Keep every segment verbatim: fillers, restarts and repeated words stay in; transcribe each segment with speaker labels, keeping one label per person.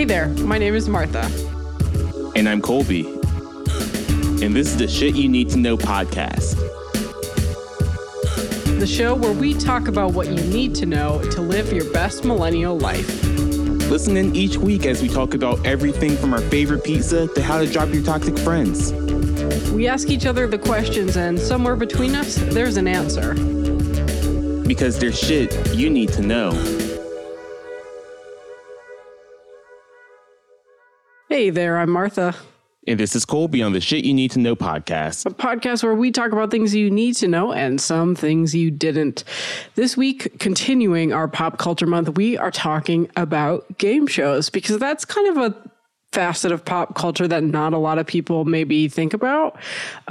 Speaker 1: there, my name is Martha.
Speaker 2: And I'm Colby. And this is the Shit You Need to Know podcast.
Speaker 1: The show where we talk about what you need to know to live your best millennial life.
Speaker 2: Listen in each week as we talk about everything from our favorite pizza to how to drop your toxic friends.
Speaker 1: We ask each other the questions, and somewhere between us, there's an answer.
Speaker 2: Because there's shit you need to know.
Speaker 1: Hey there, I'm Martha.
Speaker 2: And this is Colby on the Shit You Need to Know podcast.
Speaker 1: A podcast where we talk about things you need to know and some things you didn't. This week, continuing our pop culture month, we are talking about game shows because that's kind of a facet of pop culture that not a lot of people maybe think about.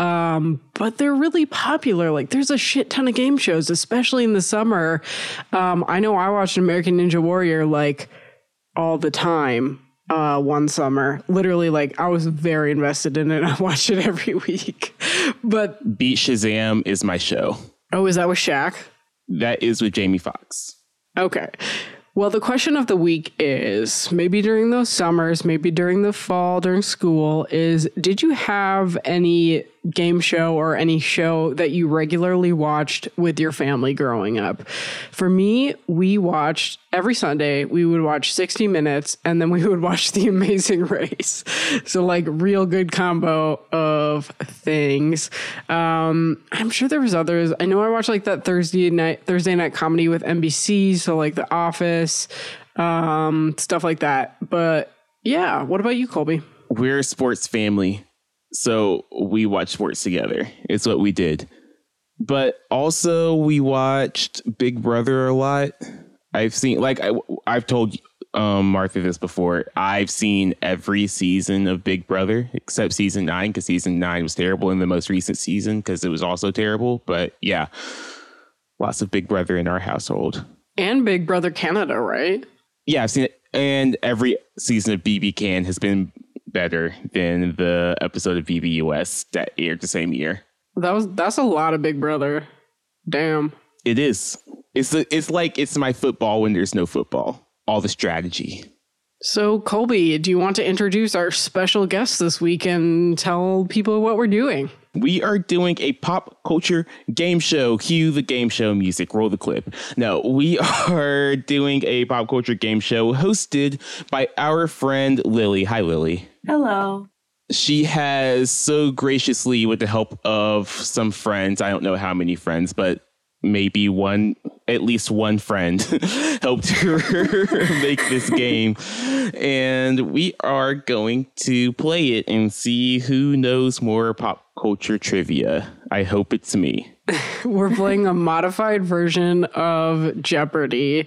Speaker 1: Um, but they're really popular. Like there's a shit ton of game shows, especially in the summer. Um, I know I watched American Ninja Warrior like all the time. Uh, one summer, literally, like I was very invested in it. I watched it every week. But
Speaker 2: Beat Shazam is my show.
Speaker 1: Oh, is that with Shaq?
Speaker 2: That is with Jamie Foxx.
Speaker 1: Okay. Well, the question of the week is, maybe during those summers, maybe during the fall, during school, is did you have any game show or any show that you regularly watched with your family growing up? For me, we watched every Sunday, we would watch sixty minutes and then we would watch The Amazing Race. So like real good combo of things. Um, I'm sure there was others. I know I watched like that Thursday night, Thursday night comedy with N B C. So like The Office, um, stuff like that. But yeah, what about you, Colby?
Speaker 2: We're a sports family. So we watch sports together. It's what we did. But also we watched Big Brother a lot. I've seen, like, I, I've told um, Martha this before. I've seen every season of Big Brother except season nine because season nine was terrible in the most recent season because it was also terrible. But yeah, lots of Big Brother in our household.
Speaker 1: And Big Brother Canada, right?
Speaker 2: Yeah, I've seen it. And every season of B B Can has been better than the episode of B B U S that aired the same year.
Speaker 1: That was that's a lot of Big Brother. Damn.
Speaker 2: It is. It's a, it's like it's my football when there's no football. All the strategy.
Speaker 1: So Colby, do you want to introduce our special guest this week and tell people what we're doing?
Speaker 2: We are doing a pop culture game show. Cue the game show music. Roll the clip. No, we are doing a pop culture game show hosted by our friend Lily. Hi, Lily.
Speaker 3: Hello.
Speaker 2: She has so graciously, with the help of some friends, I don't know how many friends, but maybe one, at least one friend helped her make this game. And we are going to play it and see who knows more pop culture trivia. I hope it's me.
Speaker 1: We're playing a modified version of Jeopardy.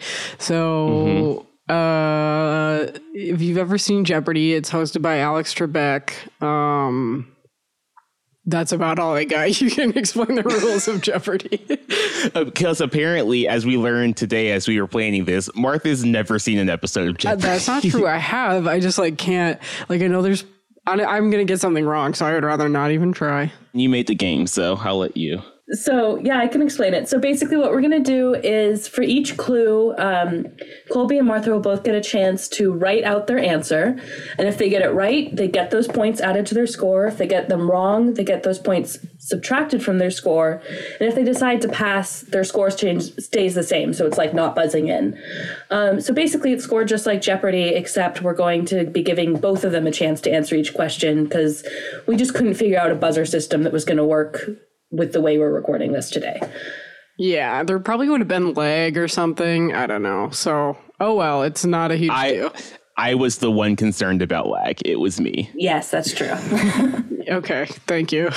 Speaker 1: So mm-hmm. uh, if you've ever seen Jeopardy, it's hosted by Alex Trebek. Um, That's about all I got. You can explain the rules of Jeopardy.
Speaker 2: Because apparently, as we learned today, as we were planning this, Martha's never seen an episode of Jeopardy.
Speaker 1: Uh, that's not true. I have. I just like can't. Like I know there's. I, I'm gonna get something wrong, so I would rather not even try.
Speaker 2: You made the game, so I'll let you.
Speaker 3: So, yeah, I can explain it. So basically what we're going to do is for each clue, um, Colby and Martha will both get a chance to write out their answer. And if they get it right, they get those points added to their score. If they get them wrong, they get those points subtracted from their score. And if they decide to pass, their scores change stays the same. So it's like not buzzing in. Um, so basically it's scored just like Jeopardy, except we're going to be giving both of them a chance to answer each question because we just couldn't figure out a buzzer system that was going to work with the way we're recording this today.
Speaker 1: Yeah, there probably would have been lag or something. I don't know. So, oh well, it's not a huge
Speaker 2: I,
Speaker 1: deal.
Speaker 2: I was the one concerned about lag. It was me.
Speaker 3: Yes, that's true.
Speaker 1: Okay, thank you.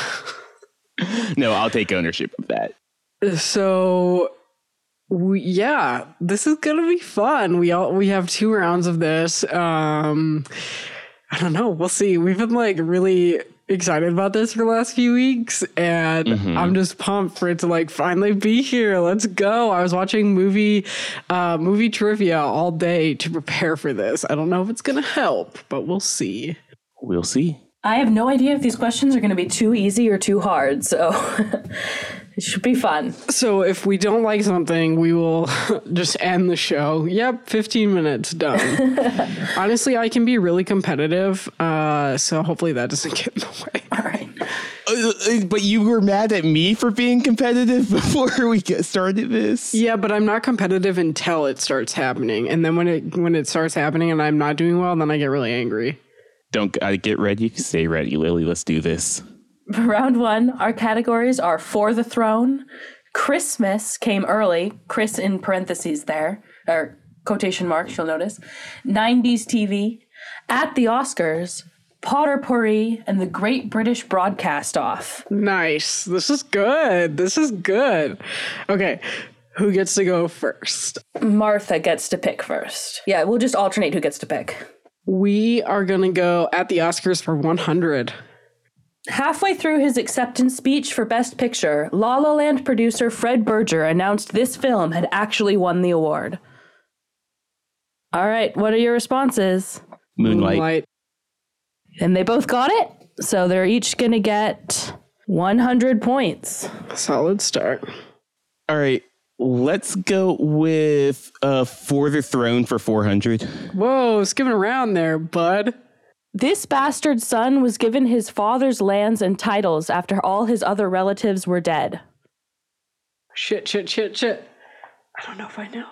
Speaker 2: No, I'll take ownership of that.
Speaker 1: So, we, yeah, this is gonna be fun. We all we have two rounds of this. Um, I don't know. We'll see. We've been like really excited about this for the last few weeks, and mm-hmm. I'm just pumped for it to like finally be here. Let's go. I was watching movie uh movie trivia all day to prepare for this. I don't know if it's gonna help, but we'll see.
Speaker 2: We'll see.
Speaker 3: I have no idea if these questions are going to be too easy or too hard. So It should be fun.
Speaker 1: So if we don't like something, we will just end the show. Yep, fifteen minutes, done. Honestly, I can be really competitive, uh, so hopefully that doesn't get in the way.
Speaker 3: All right.
Speaker 2: Uh, but you were mad at me for being competitive before we get started this?
Speaker 1: Yeah, but I'm not competitive until it starts happening. And then when it when it starts happening and I'm not doing well, then I get really angry.
Speaker 2: Don't uh, get ready. Stay ready, Lily. Let's do this.
Speaker 3: For round one, our categories are For the Throne, Christmas came early, Chris in parentheses there, or quotation marks, you'll notice, nineties T V, At the Oscars, Potterpourri, and the Great British Broadcast Off.
Speaker 1: Nice. This is good. This is good. Okay, who gets to go first?
Speaker 3: Martha gets to pick first. Yeah, we'll just alternate who gets to pick.
Speaker 1: We are going to go At the Oscars for one hundred.
Speaker 3: Halfway through his acceptance speech for Best Picture, La La Land producer Fred Berger announced this film had actually won the award. All right, what are your responses?
Speaker 2: Moonlight.
Speaker 1: Moonlight.
Speaker 3: And they both got it, so they're each going to get one hundred points.
Speaker 1: Solid start.
Speaker 2: All right. Let's go with uh, For the Throne for four hundred.
Speaker 1: Whoa, skipping around there, bud.
Speaker 3: This bastard son was given his father's lands and titles after all his other relatives were dead.
Speaker 1: Shit, shit, shit, shit. I don't know if I know.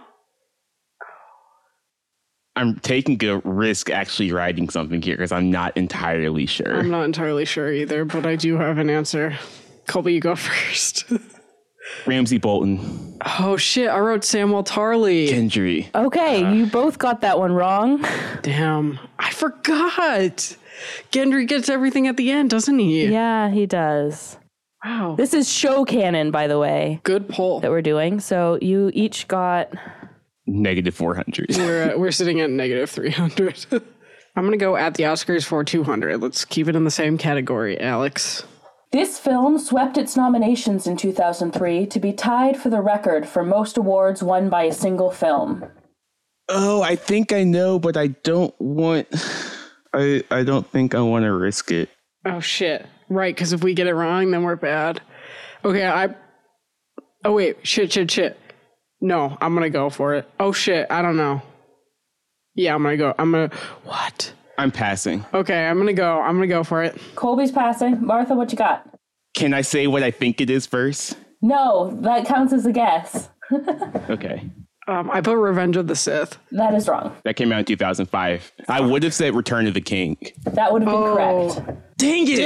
Speaker 2: I'm taking a risk actually writing something here because I'm not entirely sure.
Speaker 1: I'm not entirely sure either, but I do have an answer. Colby, you go first.
Speaker 2: Ramsey Bolton.
Speaker 1: Oh, shit. I wrote Samuel Tarly.
Speaker 2: Gendry.
Speaker 3: Okay, uh, you both got that one wrong.
Speaker 1: Damn. I forgot. Gendry gets everything at the end, doesn't he?
Speaker 3: Yeah, he does.
Speaker 1: Wow.
Speaker 3: This is show canon, by the way.
Speaker 1: Good poll.
Speaker 3: That we're doing. So you each got...
Speaker 2: Negative four hundred.
Speaker 1: We're, at, we're sitting at negative three hundred. I'm going to go At the Oscars for two hundred. Let's keep it in the same category, Alex.
Speaker 3: This film swept its nominations in two thousand three to be tied for the record for most awards won by a single film.
Speaker 2: Oh, I think I know, but I don't want... I, I don't think I want to risk it.
Speaker 1: Oh, shit. Right, because if we get it wrong, then we're bad. Okay, I... Oh, wait. Shit, shit, shit. No, I'm going to go for it. Oh, shit. I don't know. Yeah, I'm going to go. I'm going to... What?
Speaker 2: I'm passing.
Speaker 1: Okay, I'm going to go. I'm going to go for it.
Speaker 3: Colby's passing. Martha, what you got?
Speaker 2: Can I say what I think it is first?
Speaker 3: No, that counts as a guess.
Speaker 2: Okay.
Speaker 1: Um, I put Revenge of the Sith.
Speaker 3: That is wrong.
Speaker 2: That came out in two thousand five. I would have said Return of the King.
Speaker 3: That would have been
Speaker 1: Oh.
Speaker 3: correct.
Speaker 2: Dang it!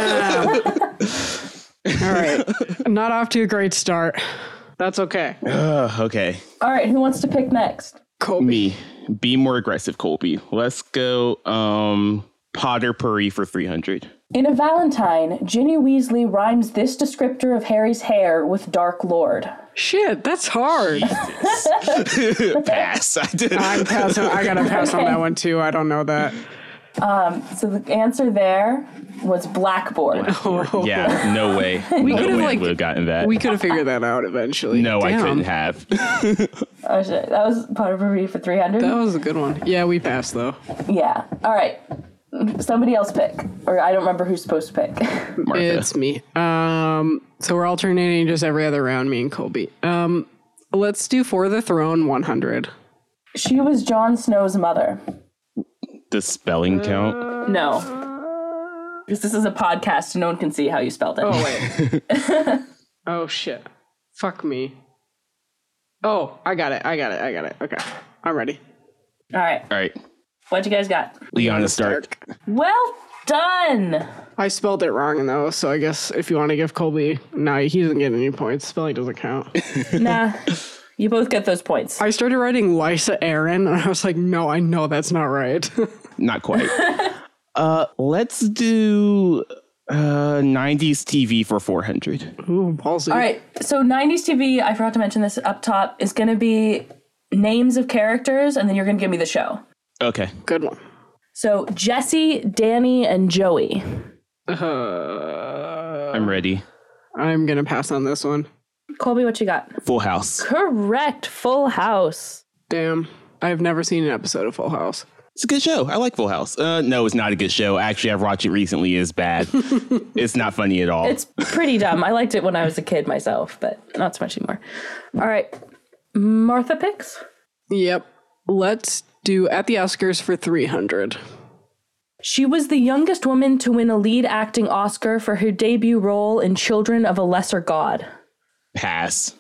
Speaker 1: Damn. All right. Not off to a great start. That's okay.
Speaker 2: Uh, okay.
Speaker 3: All right, who wants to pick next?
Speaker 1: Colby.
Speaker 2: Me. Be more aggressive, Colby. Let's go um, Potterpourri for three hundred.
Speaker 3: In A Valentine, Ginny Weasley rhymes this descriptor of Harry's hair with Dark Lord.
Speaker 1: Shit, that's hard.
Speaker 2: Pass. I did.
Speaker 1: I'm passing. I gotta pass on that one too. I don't know that.
Speaker 3: Um, so the answer there was Blackboard.
Speaker 1: Oh.
Speaker 2: Yeah, no way.
Speaker 1: We
Speaker 2: no
Speaker 1: could have
Speaker 2: way
Speaker 1: like
Speaker 2: would have gotten that.
Speaker 1: we could have figured that out eventually.
Speaker 2: no, I
Speaker 1: Damn.
Speaker 2: couldn't have.
Speaker 3: Oh, shit. That was Potterpourri for three hundred?
Speaker 1: That was a good one. Yeah, we passed though.
Speaker 3: Yeah. All right. Somebody else pick. Or I don't remember who's supposed to pick.
Speaker 2: Martha.
Speaker 1: It's me. Um, so we're alternating just every other round, me and Colby. Um, let's do For the Throne one hundred.
Speaker 3: She was Jon Snow's mother.
Speaker 2: The spelling count?
Speaker 3: No. Because this is a podcast, so no one can see how you spelled it.
Speaker 1: Oh, wait. Oh, shit. Fuck me. Oh, I got it. I got it. I got it. Okay. I'm ready.
Speaker 3: All right.
Speaker 2: All right.
Speaker 3: What you guys got?
Speaker 2: Lyanna Stark.
Speaker 3: Well done.
Speaker 1: I spelled it wrong, though, so I guess if you want to give Colby... No, he doesn't get any points. Spelling doesn't count.
Speaker 3: Nah. You both get those points.
Speaker 1: I started writing Lysa Aaron, and I was like, no, I know that's not right.
Speaker 2: Not quite. uh, let's do uh, nineties T V for four hundred.
Speaker 1: Ooh, ballsy.
Speaker 3: All right. So nineties T V, I forgot to mention this up top, is going to be names of characters, and then you're going to give me the show.
Speaker 2: Okay.
Speaker 1: Good one.
Speaker 3: So Jesse, Danny, and Joey.
Speaker 1: Uh,
Speaker 2: I'm ready.
Speaker 1: I'm going to pass on this one.
Speaker 3: Colby, what you got?
Speaker 2: Full House.
Speaker 3: Correct. Full House.
Speaker 1: Damn. I've never seen an episode of Full House.
Speaker 2: It's a good show. I like Full House. Uh, no, it's not a good show. Actually, I've watched it recently. It's bad. It's not funny at all.
Speaker 3: It's pretty dumb. I liked it when I was a kid myself, but not so much anymore. All right. Martha picks?
Speaker 1: Yep. Let's do At the Oscars for three hundred.
Speaker 3: She was the youngest woman to win a lead acting Oscar for her debut role in Children of a Lesser God.
Speaker 2: Pass.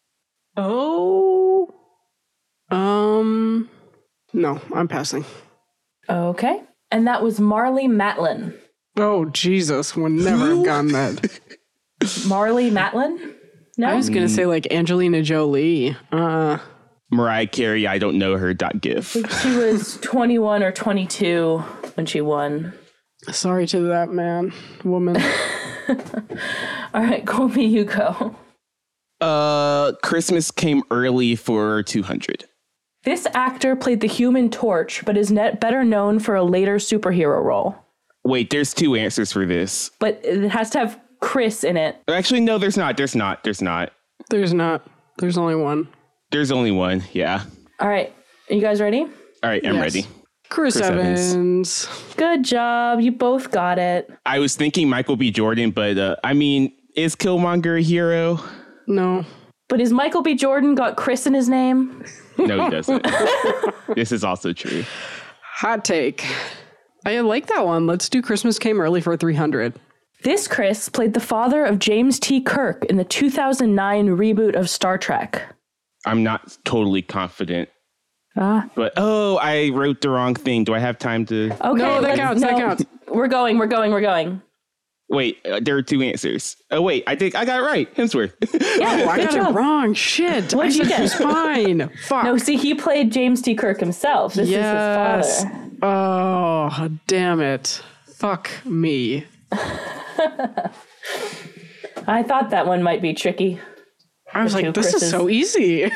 Speaker 1: Oh. Um. No, I'm passing.
Speaker 3: Okay. And that was Marlee Matlin.
Speaker 1: Oh, Jesus. Would never have gotten that.
Speaker 3: Marlee Matlin? No?
Speaker 1: I was going to say like Angelina Jolie. Uh,
Speaker 2: Mariah Carey, I don't know her. Dot gif.
Speaker 3: She was twenty-one or twenty-two when she won.
Speaker 1: Sorry to that man, woman.
Speaker 3: All right, Colby, you go.
Speaker 2: Uh, Christmas Came Early for two hundred.
Speaker 3: This actor played the Human Torch, but is net better known for a later superhero role.
Speaker 2: Wait, there's two answers for this.
Speaker 3: But it has to have Chris in it.
Speaker 2: Actually, no, there's not. There's not. There's not.
Speaker 1: There's not. There's only one.
Speaker 2: There's only one. Yeah.
Speaker 3: All right. Are you guys ready?
Speaker 2: All right, I'm
Speaker 1: Yes.
Speaker 2: ready.
Speaker 1: Chris,
Speaker 2: Chris
Speaker 1: Evans.
Speaker 2: Evans.
Speaker 3: Good job. You both got it.
Speaker 2: I was thinking Michael B. Jordan, but uh, I mean, is Killmonger a hero?
Speaker 1: No.
Speaker 3: But is Michael B. Jordan got Chris in his name?
Speaker 2: No, he doesn't. This is also true.
Speaker 1: Hot take. I like that one. Let's do Christmas Came Early for three hundred.
Speaker 3: This Chris played the father of James T. Kirk in the two thousand nine reboot of Star Trek.
Speaker 2: I'm not totally confident.
Speaker 3: Ah.
Speaker 2: But, oh, I wrote the wrong thing. Do I have time to...
Speaker 3: Okay,
Speaker 1: No, that
Speaker 3: let's-
Speaker 1: counts, that
Speaker 3: no.
Speaker 1: counts.
Speaker 3: We're going, we're going, we're going.
Speaker 2: Wait, uh, there are two answers. Oh, wait, I think I got it right. Hemsworth.
Speaker 3: Yeah,
Speaker 1: Oh, I
Speaker 3: good
Speaker 1: got
Speaker 3: job.
Speaker 1: it wrong. Shit.
Speaker 3: What'd
Speaker 1: I
Speaker 3: you
Speaker 1: said
Speaker 3: get?
Speaker 1: Chris Pine. Fuck.
Speaker 3: No, see, he played James T. Kirk himself. This
Speaker 1: yes.
Speaker 3: is his father.
Speaker 1: Oh, damn it. Fuck me.
Speaker 3: I thought that one might be tricky.
Speaker 1: I was
Speaker 3: The two
Speaker 1: like, this
Speaker 3: Chris's.
Speaker 1: is so easy.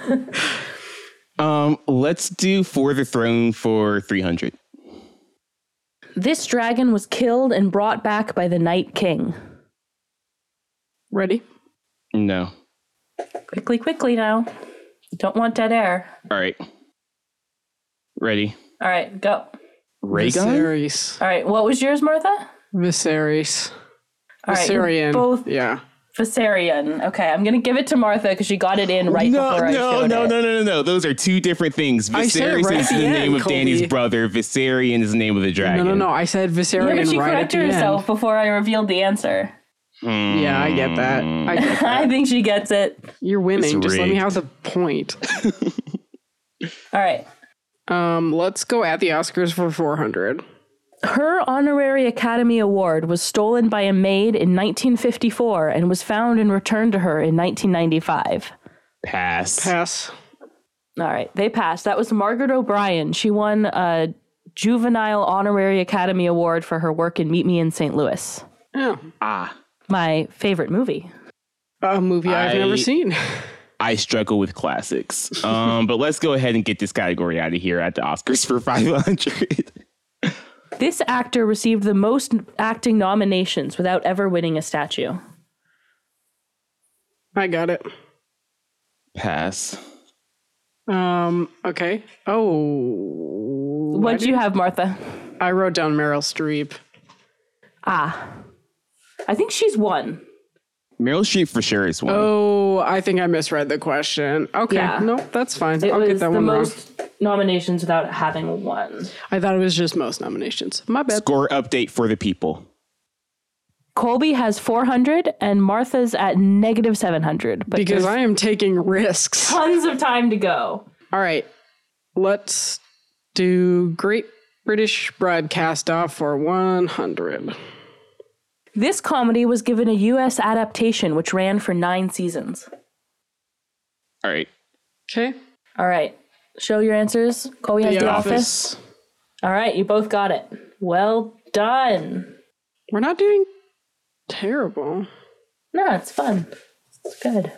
Speaker 2: um, let's do For the Throne for three hundred.
Speaker 3: This dragon was killed and brought back by the Night King.
Speaker 1: Ready?
Speaker 2: No.
Speaker 3: Quickly, quickly now. Don't want dead air.
Speaker 2: All right. Ready?
Speaker 3: All right, go.
Speaker 2: Rhaegon?
Speaker 1: Viserys.
Speaker 3: All right, what was yours, Martha?
Speaker 1: Viserys.
Speaker 3: All right, you're
Speaker 1: Viserion.
Speaker 3: both
Speaker 1: Yeah.
Speaker 3: Viserion. Okay, I'm going to give it to Martha because she got it in right
Speaker 2: no,
Speaker 3: before I
Speaker 2: no,
Speaker 3: showed
Speaker 2: no,
Speaker 3: it.
Speaker 2: no, no, no, no. Those are two different things.
Speaker 1: I said it
Speaker 2: Viserys
Speaker 1: right
Speaker 2: is
Speaker 1: at
Speaker 2: the
Speaker 1: the
Speaker 2: name
Speaker 1: end,
Speaker 2: of Danny's
Speaker 1: Colby.
Speaker 2: brother. Viserion is the name of the dragon.
Speaker 1: No, no, no. I said Viserion
Speaker 3: Yeah, but she
Speaker 1: right at
Speaker 3: corrected
Speaker 1: the
Speaker 3: herself
Speaker 1: end.
Speaker 3: before I revealed the answer.
Speaker 2: Mm.
Speaker 1: Yeah, I get that. I get that.
Speaker 3: I think she gets it.
Speaker 1: You're winning.
Speaker 2: It's
Speaker 1: Just let me
Speaker 2: rigged.
Speaker 1: have the point.
Speaker 3: All right.
Speaker 1: Um, let's go at the Oscars for four hundred.
Speaker 3: Her honorary Academy Award was stolen by a maid in nineteen fifty-four and was found and returned to her in nineteen ninety-five.
Speaker 2: Pass.
Speaker 1: Pass.
Speaker 3: All right, they passed. That was Margaret O'Brien. She won a Juvenile Honorary Academy Award for her work in Meet Me in Saint Louis.
Speaker 1: Yeah.
Speaker 2: Ah.
Speaker 3: My favorite movie.
Speaker 1: A movie I've
Speaker 2: I-
Speaker 1: never seen.
Speaker 2: I struggle with classics. Um, but let's go ahead and get this category out of here at the Oscars for five hundred.
Speaker 3: This actor received the most acting nominations without ever winning a statue.
Speaker 1: I got it.
Speaker 2: Pass.
Speaker 1: Um, okay. Oh.
Speaker 3: What'd you have, Martha?
Speaker 1: I wrote down Meryl Streep.
Speaker 3: Ah. I think she's won.
Speaker 2: Meryl Streep for sure is one.
Speaker 1: Oh, I think I misread the question. Okay.
Speaker 3: Yeah.
Speaker 1: No, that's fine.
Speaker 3: It
Speaker 1: I'll
Speaker 3: was
Speaker 1: get that
Speaker 3: the
Speaker 1: one wrong.
Speaker 3: most nominations without having won.
Speaker 1: I thought it was just most nominations. My bad.
Speaker 2: Score update for the people.
Speaker 3: Colby has four hundred and Martha's at negative seven hundred. But
Speaker 1: Because
Speaker 3: there's
Speaker 1: I am taking risks.
Speaker 3: tons of time to go.
Speaker 1: All right. Let's do Great British Broadcast Off for one hundred.
Speaker 3: This comedy was given a U S adaptation, which ran for nine seasons.
Speaker 2: All right.
Speaker 1: Okay.
Speaker 3: All right. Show your answers. Colby has
Speaker 1: The
Speaker 3: The,
Speaker 1: Office.
Speaker 3: office. All right. You both got it. Well done.
Speaker 1: We're not doing terrible.
Speaker 3: No, it's fun. It's good.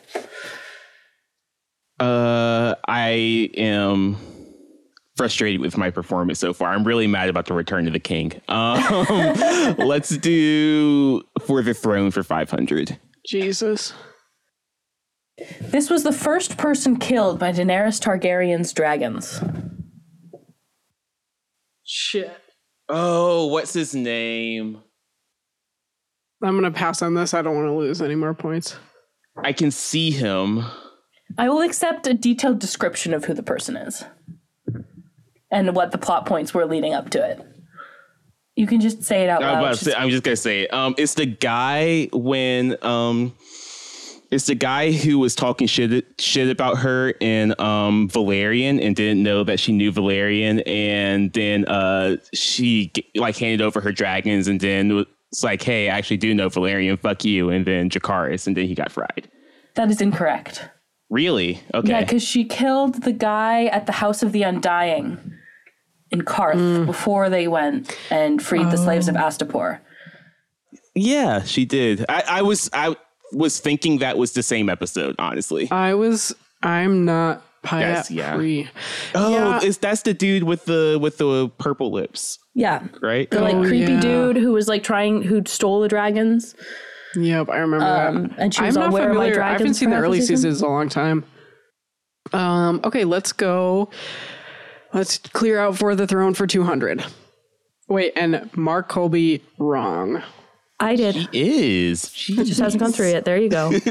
Speaker 2: Uh, I am frustrated with my performance so far. I'm really mad about the Return of the King. Um, let's do For the Throne for five hundred.
Speaker 1: Jesus.
Speaker 3: This was the first person killed by Daenerys Targaryen's dragons.
Speaker 1: Shit.
Speaker 2: Oh, what's his name?
Speaker 1: I'm going to pass on this. I don't want to lose any more points.
Speaker 2: I can see him.
Speaker 3: I will accept a detailed description of who the person is and what the plot points were leading up to it. You can just say it out
Speaker 2: I'm,
Speaker 3: loud.
Speaker 2: about to say, I'm just gonna say it. Um, it's the guy when um, it's the guy who was talking shit shit about her in um Valerian and didn't know that she knew Valerian, and then uh she like handed over her dragons, and then it's like, hey, I actually do know Valerian. Fuck you, and then Dracarys, and then he got fried.
Speaker 3: That is incorrect.
Speaker 2: Really? Okay.
Speaker 3: Yeah, because she killed the guy at the House of the Undying in Karth mm. before they went and freed oh. the slaves of Astapor.
Speaker 2: Yeah, she did. I, I was I was thinking that was the same episode, honestly.
Speaker 1: I was I'm not
Speaker 2: Yes, yeah.
Speaker 1: free.
Speaker 2: Oh,
Speaker 1: yeah.
Speaker 2: Is that's the dude with the with the purple lips?
Speaker 3: Yeah.
Speaker 2: Right?
Speaker 3: The like
Speaker 1: oh,
Speaker 3: creepy
Speaker 1: yeah.
Speaker 3: dude who was like trying who stole the dragons.
Speaker 1: Yep, I remember
Speaker 3: um,
Speaker 1: that.
Speaker 3: And she was
Speaker 1: I'm
Speaker 3: all,
Speaker 1: not
Speaker 3: where are my
Speaker 1: familiar. I
Speaker 3: dragons?
Speaker 1: haven't seen the early
Speaker 3: season?
Speaker 1: seasons in a long time. Um, okay, let's go. Let's clear out For the Throne for two hundred. Wait, and Mark Colby wrong.
Speaker 3: I did.
Speaker 2: He is.
Speaker 3: It just hasn't gone through yet. There you go.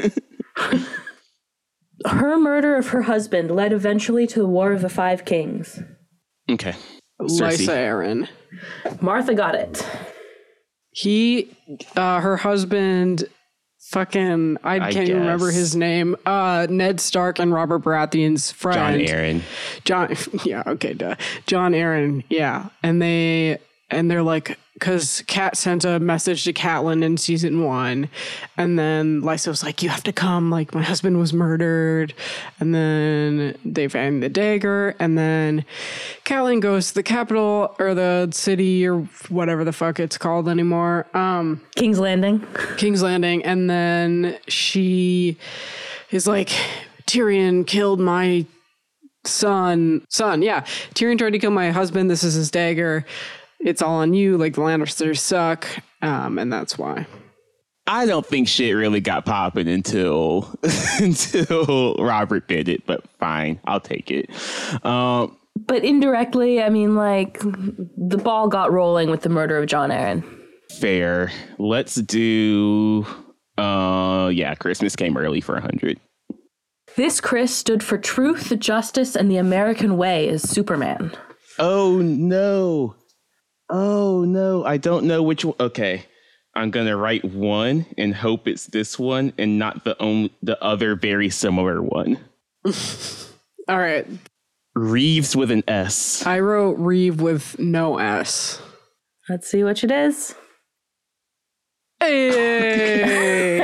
Speaker 3: Her murder of her husband led eventually to the War of the Five Kings.
Speaker 2: Okay.
Speaker 1: Lysa Arryn.
Speaker 3: Martha got it.
Speaker 1: He, uh, her husband, fucking, I,
Speaker 2: I
Speaker 1: can't
Speaker 2: guess.
Speaker 1: even remember his name. Uh, Ned Stark and Robert Baratheon's friend.
Speaker 2: John Arryn.
Speaker 1: John, yeah, okay, duh. John Arryn, yeah. And they, and they're like, because Kat sent a message to Catelyn in season one, and then Lysa was like, you have to come, like, my husband was murdered, and then they find the dagger, and then Catelyn goes to the capital, or the city, or whatever the fuck it's called anymore. Um,
Speaker 3: King's Landing.
Speaker 1: King's Landing, and then she is like, Tyrion killed my son, son, yeah, Tyrion tried to kill my husband, this is his dagger. It's all on you, like the Lannisters suck, um, and that's why.
Speaker 2: I don't think shit really got popping until until Robert did it, but fine, I'll take it. Um,
Speaker 3: but indirectly, I mean, like, the ball got rolling with the murder of John Arryn.
Speaker 2: Fair. Let's do, uh, yeah, Christmas Came Early for one hundred.
Speaker 3: This Chris stood for truth, justice, and the American way as Superman.
Speaker 2: Oh, no. Oh, no, I don't know which one. Okay, I'm going to write one and hope it's this one and not the only, the other very similar one.
Speaker 1: All right.
Speaker 2: Reeves with an S.
Speaker 1: I wrote Reeve with no S.
Speaker 3: Let's see which it is.
Speaker 1: Hey!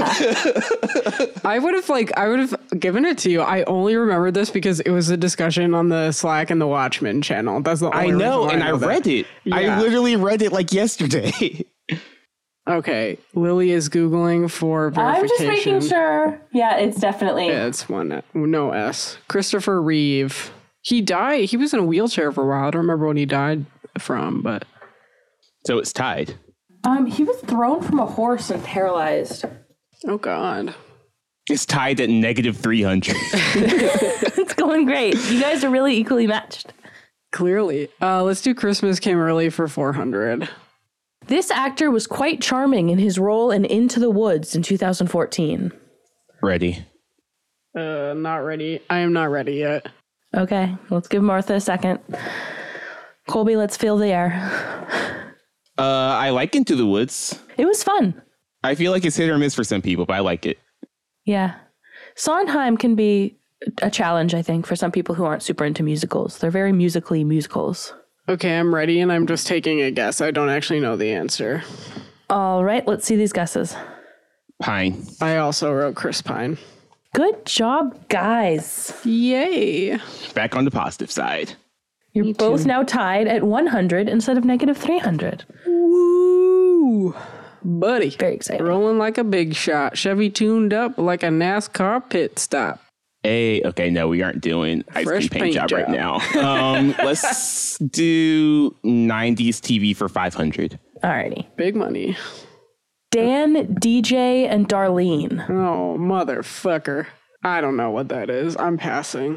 Speaker 1: I would have like I would have given it to you. I only remembered this because it was a discussion on the Slack and the Watchmen channel. That's the only
Speaker 2: I know,
Speaker 1: reason
Speaker 2: and
Speaker 1: I,
Speaker 2: I
Speaker 1: know
Speaker 2: read
Speaker 1: that.
Speaker 2: it.
Speaker 1: Yeah.
Speaker 2: I literally read it like yesterday.
Speaker 1: Okay, Lily is Googling for verification.
Speaker 3: I'm just making sure. Yeah, it's definitely.
Speaker 1: Yeah, it's one, no S. Christopher Reeve. He died. He was in a wheelchair for a while. I don't remember what he died from, but.
Speaker 2: So it's tied.
Speaker 3: Um, he was thrown from a horse and paralyzed.
Speaker 1: Oh, God.
Speaker 2: It's tied at negative three hundred.
Speaker 3: It's going great. You guys are really equally matched.
Speaker 1: Clearly. Uh, let's do Christmas Came Early for four hundred.
Speaker 3: This actor was quite charming in his role in Into the Woods in two thousand fourteen.
Speaker 2: Ready.
Speaker 1: Uh, not ready. I am not ready yet.
Speaker 3: Okay, let's give Martha a second. Colby, let's fill the air.
Speaker 2: Uh, I like Into the Woods.
Speaker 3: It was fun.
Speaker 2: I feel like it's hit or miss for some people, but I like it.
Speaker 3: Yeah. Sondheim can be a challenge, I think, for some people who aren't super into musicals. They're very musically musicals.
Speaker 1: Okay, I'm ready, and I'm just taking a guess. I don't actually know the answer.
Speaker 3: All right, let's see these guesses.
Speaker 2: Pine.
Speaker 1: I also wrote Chris Pine.
Speaker 3: Good job, guys.
Speaker 1: Yay.
Speaker 2: Back on the positive side.
Speaker 3: You're
Speaker 1: Me
Speaker 3: both
Speaker 1: too.
Speaker 3: now tied at one hundred instead of negative three hundred.
Speaker 1: Woo! Buddy.
Speaker 3: Very exciting.
Speaker 1: Rolling like a big shot. Chevy tuned up like a NASCAR pit stop.
Speaker 2: Hey, okay, no, we aren't doing ice
Speaker 1: Fresh
Speaker 2: cream paint,
Speaker 1: paint
Speaker 2: job,
Speaker 1: job.
Speaker 2: right now. Um, let's do nineties T V for five hundred.
Speaker 3: Alrighty.
Speaker 1: Big money.
Speaker 3: Dan, D J, and Darlene.
Speaker 1: Oh, motherfucker. I don't know what that is. I'm passing.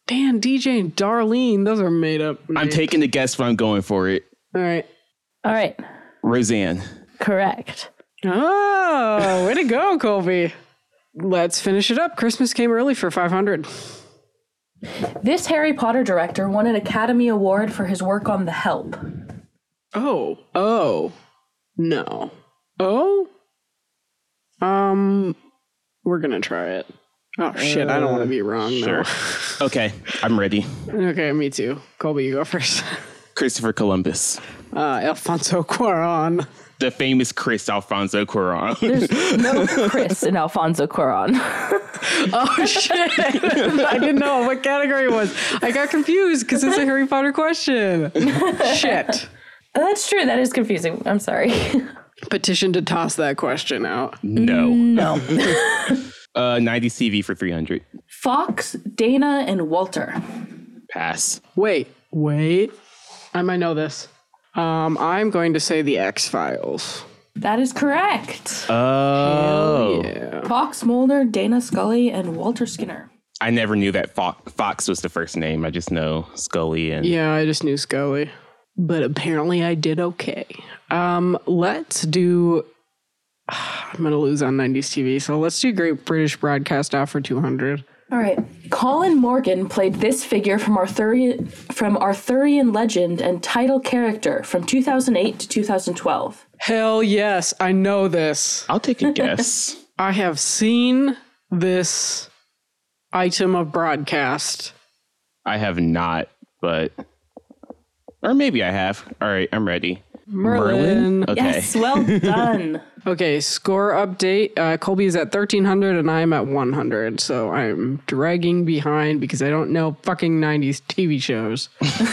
Speaker 1: Dan, D J, and Darlene. Those are made up names.
Speaker 2: I'm taking the guess, but I'm going for it.
Speaker 1: All right.
Speaker 3: All right.
Speaker 2: Roseanne.
Speaker 3: Correct.
Speaker 1: Oh, way to go, Colby. Let's finish it up. Christmas came early for five hundred.
Speaker 3: This Harry Potter director won an Academy Award for his work on The Help.
Speaker 1: Oh. Oh. No. Oh? Um, we're going to try it. Oh, shit. I don't want to be wrong.
Speaker 2: Sure.
Speaker 1: No.
Speaker 2: Okay, I'm ready.
Speaker 1: Okay, me too. Colby, you go first.
Speaker 2: Christopher Columbus.
Speaker 1: Uh, Alfonso Cuarón.
Speaker 2: The famous Chris Alfonso Cuarón.
Speaker 3: There's no Chris in Alfonso Cuarón.
Speaker 1: Oh, shit. I didn't know what category it was. I got confused because it's a Harry Potter question. Shit.
Speaker 3: That's true. That is confusing. I'm sorry.
Speaker 1: Petition to toss that question out.
Speaker 2: No.
Speaker 3: No.
Speaker 2: Uh, nineties T V for three hundred.
Speaker 3: Fox, Dana, and Walter.
Speaker 2: Pass.
Speaker 1: Wait, wait. I might know this. Um, I'm going to say the X-Files.
Speaker 3: That is correct.
Speaker 2: Oh.
Speaker 1: Yeah.
Speaker 3: Fox Mulder, Dana Scully, and Walter Skinner.
Speaker 2: I never knew that Fo- Fox was the first name. I just know Scully and...
Speaker 1: Yeah, I just knew Scully. But apparently I did okay. Um, let's do... I'm going to lose on nineties T V, so let's do Great British Broadcast Off for two hundred.
Speaker 3: All right. Colin Morgan played this figure from Arthurian, from Arthurian legend and title character from two thousand eight to two thousand twelve.
Speaker 1: Hell yes, I know this.
Speaker 2: I'll take a guess.
Speaker 1: I have seen this item of broadcast.
Speaker 2: I have not, but... Or maybe I have. All right, I'm ready.
Speaker 1: Merlin.
Speaker 2: Okay.
Speaker 3: Yes, well done.
Speaker 1: Okay, score update. Uh, Colby is at thirteen hundred and I'm at one hundred. So I'm dragging behind because I don't know fucking nineties T V shows.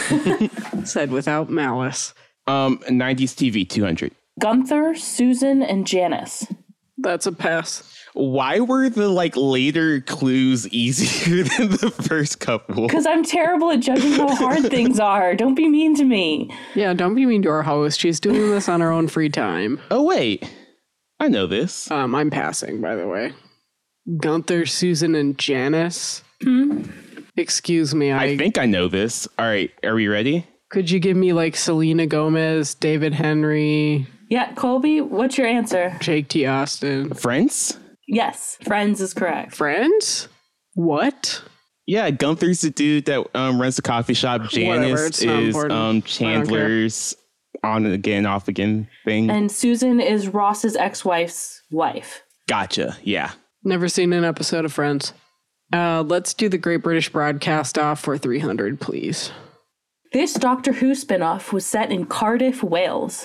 Speaker 1: Said without malice.
Speaker 2: Um, nineties T V, two hundred.
Speaker 3: Gunther, Susan, and Janice.
Speaker 1: That's a pass.
Speaker 2: Why were the, like, later clues easier than the first couple?
Speaker 3: Because I'm terrible at judging how hard things are. Don't be mean to me.
Speaker 1: Yeah, don't be mean to our host. She's doing this on her own free time.
Speaker 2: Oh, wait. I know this.
Speaker 1: Um, I'm passing, by the way. Gunther, Susan, and Janice.
Speaker 3: Hmm?
Speaker 1: Excuse me. I,
Speaker 2: I think I know this. All right, are we ready?
Speaker 1: Could you give me like Selena Gomez, David Henry,
Speaker 3: Yeah, Colby, what's your answer?
Speaker 1: Jake T. Austin?
Speaker 2: Friends?
Speaker 3: Yes, Friends is correct.
Speaker 1: Friends? What?
Speaker 2: Yeah, Gunther's the dude that um, runs the coffee shop.
Speaker 1: Whatever,
Speaker 2: Janice
Speaker 1: it's not
Speaker 2: is
Speaker 1: important.
Speaker 2: um,
Speaker 1: I don't
Speaker 2: Chandler's on again, off again thing.
Speaker 3: And Susan is Ross's ex-wife's wife.
Speaker 2: Gotcha. Yeah.
Speaker 1: Never seen an episode of Friends. Uh, let's do the Great British Broadcast Off for three hundred, please.
Speaker 3: This Doctor Who spinoff was set in Cardiff, Wales.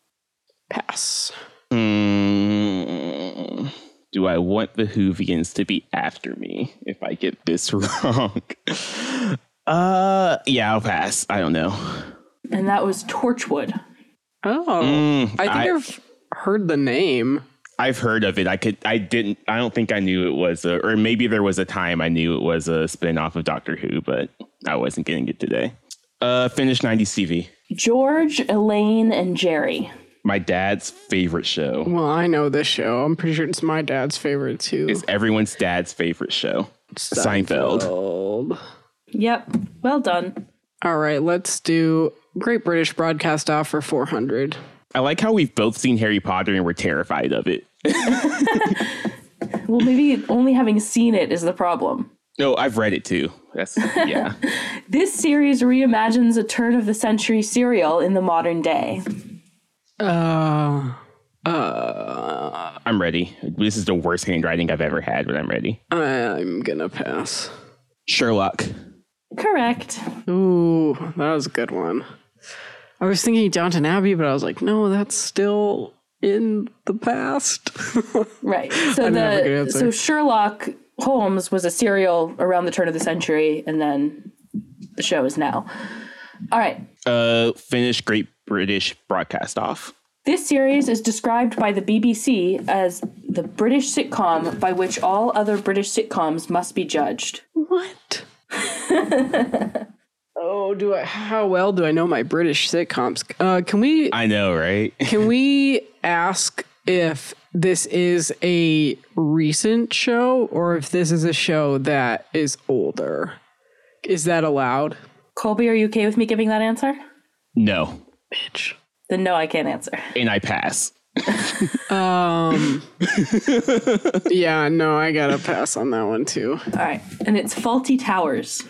Speaker 1: Pass.
Speaker 2: Mm, do I want the Whovians to be after me if I get this wrong? uh, yeah, I'll pass. I don't know.
Speaker 3: And that was Torchwood.
Speaker 1: Oh,
Speaker 2: Mm,
Speaker 1: I think I,
Speaker 2: I-
Speaker 1: have heard the name.
Speaker 2: I've heard of it. I could. I didn't. I don't think I knew it was a. Or maybe there was a time I knew it was a spin-off of Doctor Who, but I wasn't getting it today. Uh, finished nineties T V.
Speaker 3: George, Elaine, and Jerry.
Speaker 2: My dad's favorite show.
Speaker 1: Well, I know this show. I'm pretty sure it's my dad's favorite too.
Speaker 2: It's everyone's dad's favorite show. Seinfeld.
Speaker 1: Seinfeld.
Speaker 3: Yep, well done.
Speaker 1: All right, let's do Great British Broadcast Off for four hundred.
Speaker 2: I like how we've both seen Harry Potter and we're terrified of it.
Speaker 3: Well, maybe only having seen it is the problem.
Speaker 2: No, I've read it too. That's yeah.
Speaker 3: This series reimagines a turn of the century serial in the modern day.
Speaker 1: Uh, uh,
Speaker 2: I'm ready. This is the worst handwriting I've ever had, but I'm ready.
Speaker 1: I'm gonna pass.
Speaker 2: Sherlock.
Speaker 3: Correct.
Speaker 1: Ooh, that was a good one. I was thinking Downton Abbey, but I was like, no, that's still in the past.
Speaker 3: Right. So
Speaker 1: I didn't have a good
Speaker 3: the
Speaker 1: answer.
Speaker 3: so Sherlock Holmes was a serial around the turn of the century, and then the show is now. All right.
Speaker 2: Uh, finished Great British Broadcast Off.
Speaker 3: This series is described by the B B C as the British sitcom by which all other British sitcoms must be judged.
Speaker 1: What? Oh, do I? How well do I know my British sitcoms? Uh, can we?
Speaker 2: I know, right?
Speaker 1: Can we ask if this is a recent show or if this is a show that is older? Is that allowed?
Speaker 3: Colby, are you okay with me giving that answer?
Speaker 2: No.
Speaker 1: Bitch.
Speaker 3: Then no, I can't answer.
Speaker 2: And I pass.
Speaker 1: Um. Yeah, no, I gotta pass on that one too.
Speaker 3: All right. And it's Faulty Towers.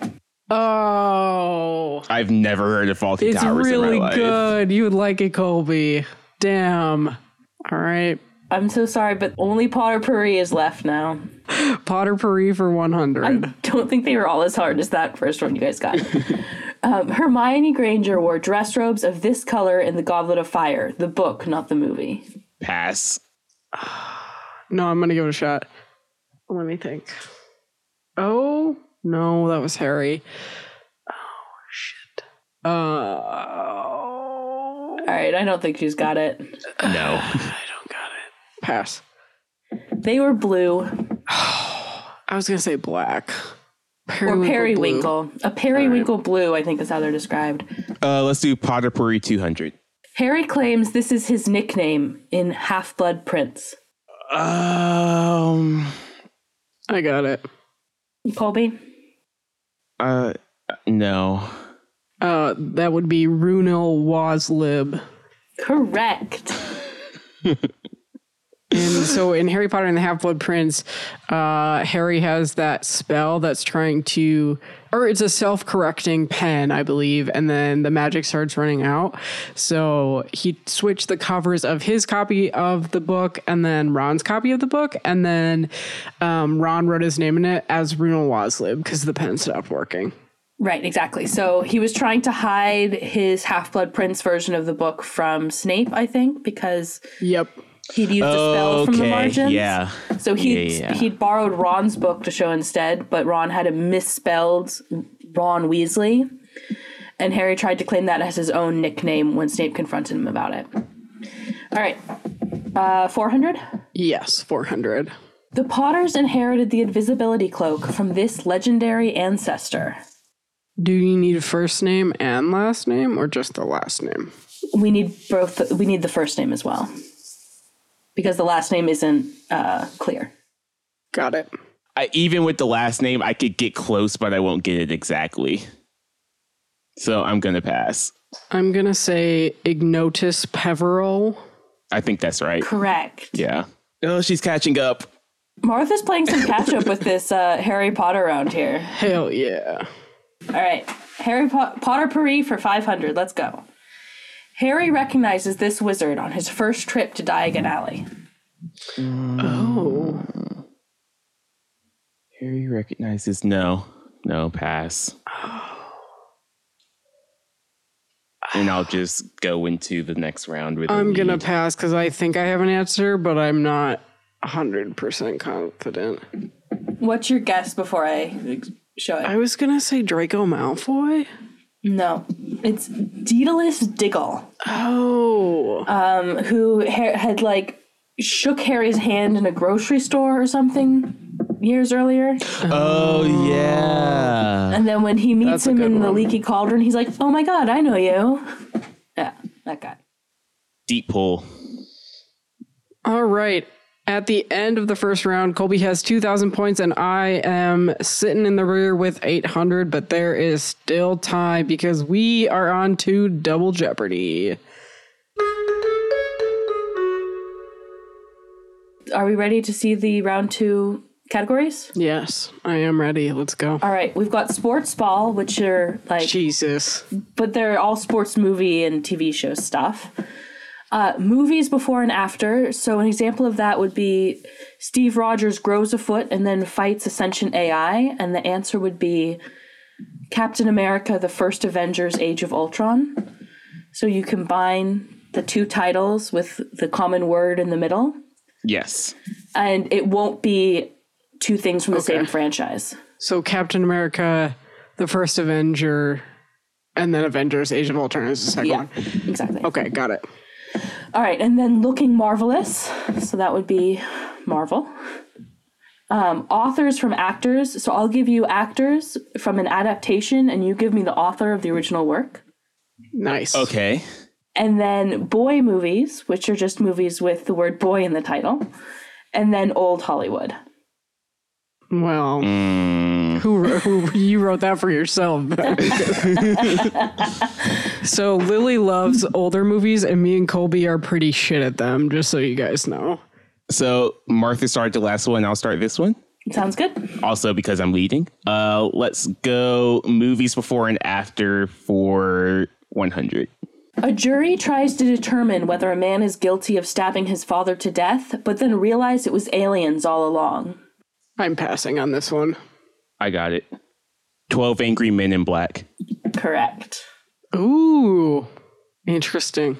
Speaker 1: Oh,
Speaker 2: I've never heard of Faulty
Speaker 1: it's
Speaker 2: Towers
Speaker 1: really
Speaker 2: in my life.
Speaker 1: good. You would like it, Colby. Damn. All right.
Speaker 3: I'm so sorry, but only Potter Puri is left now.
Speaker 1: Potter Puri for one hundred.
Speaker 3: I don't think they were all as hard as that first one you guys got. um, Hermione Granger wore dress robes of this color in The Goblet of Fire, the book, not the movie.
Speaker 2: Pass.
Speaker 1: No, I'm gonna give it a shot. Let me think. Oh no, that was Harry. Oh shit. Uh.
Speaker 3: All right, I don't think she's got it.
Speaker 2: No.
Speaker 1: I don't got it. Pass.
Speaker 3: They were blue.
Speaker 1: I was gonna say black.
Speaker 3: Or
Speaker 1: Periwinkle
Speaker 3: periwinkle.
Speaker 1: blue.
Speaker 3: A periwinkle blue, I think is how they're described.
Speaker 2: Uh, let's do Potter Puri two hundred.
Speaker 3: Harry claims this is his nickname in Half-Blood Prince.
Speaker 2: Um.
Speaker 1: I got it.
Speaker 3: Colby?
Speaker 2: Uh. No.
Speaker 1: Uh, that would be Runel Waslib.
Speaker 3: Correct.
Speaker 1: And so in Harry Potter and the Half-Blood Prince, uh, Harry has that spell that's trying to, or it's a self-correcting pen, I believe, and then the magic starts running out. So he switched the covers of his copy of the book and then Ron's copy of the book, and then um, Ron wrote his name in it as Runel Waslib because the pen stopped working.
Speaker 3: Right, exactly. So he was trying to hide his Half-Blood Prince version of the book from Snape, I think, because
Speaker 1: Yep.
Speaker 3: he'd used a spell from the
Speaker 2: Okay,
Speaker 3: margins.
Speaker 2: yeah.
Speaker 3: So he'd,
Speaker 2: Yeah, yeah.
Speaker 3: he'd borrowed Ron's book to show instead, but Ron had a misspelled Ron Weasley. And Harry tried to claim that as his own nickname when Snape confronted him about it. All right. Uh, four hundred?
Speaker 1: Yes, four hundred.
Speaker 3: The Potters inherited the invisibility cloak from this legendary ancestor.
Speaker 1: Do you need first name and last name or just the last name?
Speaker 3: We need both. We need the first name as well, because the last name isn't uh, clear.
Speaker 1: Got it.
Speaker 2: I, even with the last name, I could get close, but I won't get it exactly. So I'm gonna pass.
Speaker 1: I'm going to say Ignotus Peveril.
Speaker 2: I think that's right.
Speaker 3: Correct.
Speaker 2: Yeah. Oh, she's catching up.
Speaker 3: Martha's playing some catch up with this uh, Harry Potter around here.
Speaker 1: Hell yeah.
Speaker 3: All right, Harry po- Potter Puri for five hundred. Let's go. Harry recognizes this wizard on his first trip to Diagon Alley.
Speaker 1: Oh.
Speaker 2: Harry recognizes no. No, pass. And I'll just go into the next round with
Speaker 1: I'm
Speaker 2: a
Speaker 1: going to
Speaker 2: lead.
Speaker 1: pass because I think I have an answer, but I'm not one hundred percent confident.
Speaker 3: What's your guess before I show it?
Speaker 1: I was going to say Draco Malfoy.
Speaker 3: No, it's Daedalus Diggle,
Speaker 1: Oh.
Speaker 3: um, who ha- had like shook Harry's hand in a grocery store or something years earlier.
Speaker 2: Oh, yeah.
Speaker 3: And then when he meets
Speaker 1: That's a
Speaker 3: him
Speaker 1: good
Speaker 3: in the
Speaker 1: one.
Speaker 3: leaky cauldron, he's like, "Oh my god, I know you." Yeah, that guy.
Speaker 2: Deep pull.
Speaker 1: All right. At the end of the first round, Colby has two thousand points, and I am sitting in the rear with eight hundred, but there is still time because we are on to Double Jeopardy.
Speaker 3: Are we ready to see the round two categories?
Speaker 1: Yes, I am ready. Let's go.
Speaker 3: All right, we've got sports ball, which are like,
Speaker 1: Jesus.
Speaker 3: but they're all sports movie and T V show stuff. Uh, movies before and after. So an example of that would be Steve Rogers grows a foot and then fights a sentient A I. And the answer would be Captain America, the First Avengers, Age of Ultron. So you combine the two titles with the common word in the middle.
Speaker 2: Yes.
Speaker 3: And it won't be two things from the
Speaker 1: Okay.
Speaker 3: same franchise.
Speaker 1: So Captain America, the first Avenger, and then Avengers, Age of Ultron is the second
Speaker 3: Yeah,
Speaker 1: one.
Speaker 3: exactly.
Speaker 1: Okay, got it.
Speaker 3: All right, and then looking marvelous. So that would be Marvel. Um, authors from actors. So I'll give you actors from an adaptation, and you give me the author of the original work.
Speaker 1: Nice.
Speaker 2: Okay.
Speaker 3: And then boy movies, which are just movies with the word boy in the title. And then old Hollywood.
Speaker 1: Well,
Speaker 2: Mm, Mm.
Speaker 1: Who, who you wrote that for yourself? So Lily loves older movies, and me and Colby are pretty shit at them. Just so you guys know.
Speaker 2: So Martha started the last one. I'll start this one.
Speaker 3: Sounds good.
Speaker 2: Also, because I'm leading. Uh, let's go movies before and after for one hundred.
Speaker 3: A jury tries to determine whether a man is guilty of stabbing his father to death, but then realize it was aliens all along.
Speaker 1: I'm passing on this one.
Speaker 2: I got it. twelve Angry Men in Black.
Speaker 3: Correct.
Speaker 1: Ooh, interesting.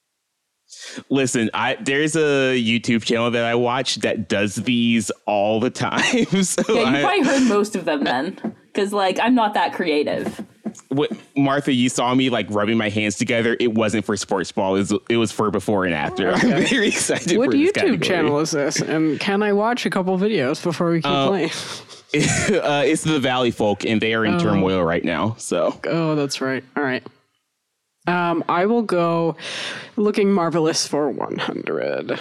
Speaker 2: Listen, I there's a YouTube channel that I watch that does these all the time. So
Speaker 3: Yeah, you
Speaker 2: I,
Speaker 3: probably heard most of them then. Because, like, I'm not that creative.
Speaker 2: what, Martha, you saw me like rubbing my hands together. It wasn't for sports ball. It was, it was for before and after.
Speaker 1: Okay.
Speaker 2: I'm very excited
Speaker 1: What
Speaker 2: for this
Speaker 1: YouTube
Speaker 2: category.
Speaker 1: channel is this? And can I watch a couple videos before we keep
Speaker 2: Uh,
Speaker 1: playing?
Speaker 2: uh, it's the Valley Folk, and they are in
Speaker 1: Oh.
Speaker 2: turmoil right now. So
Speaker 1: Oh, that's right. All right. Um, I will go Looking Marvelous for one hundred.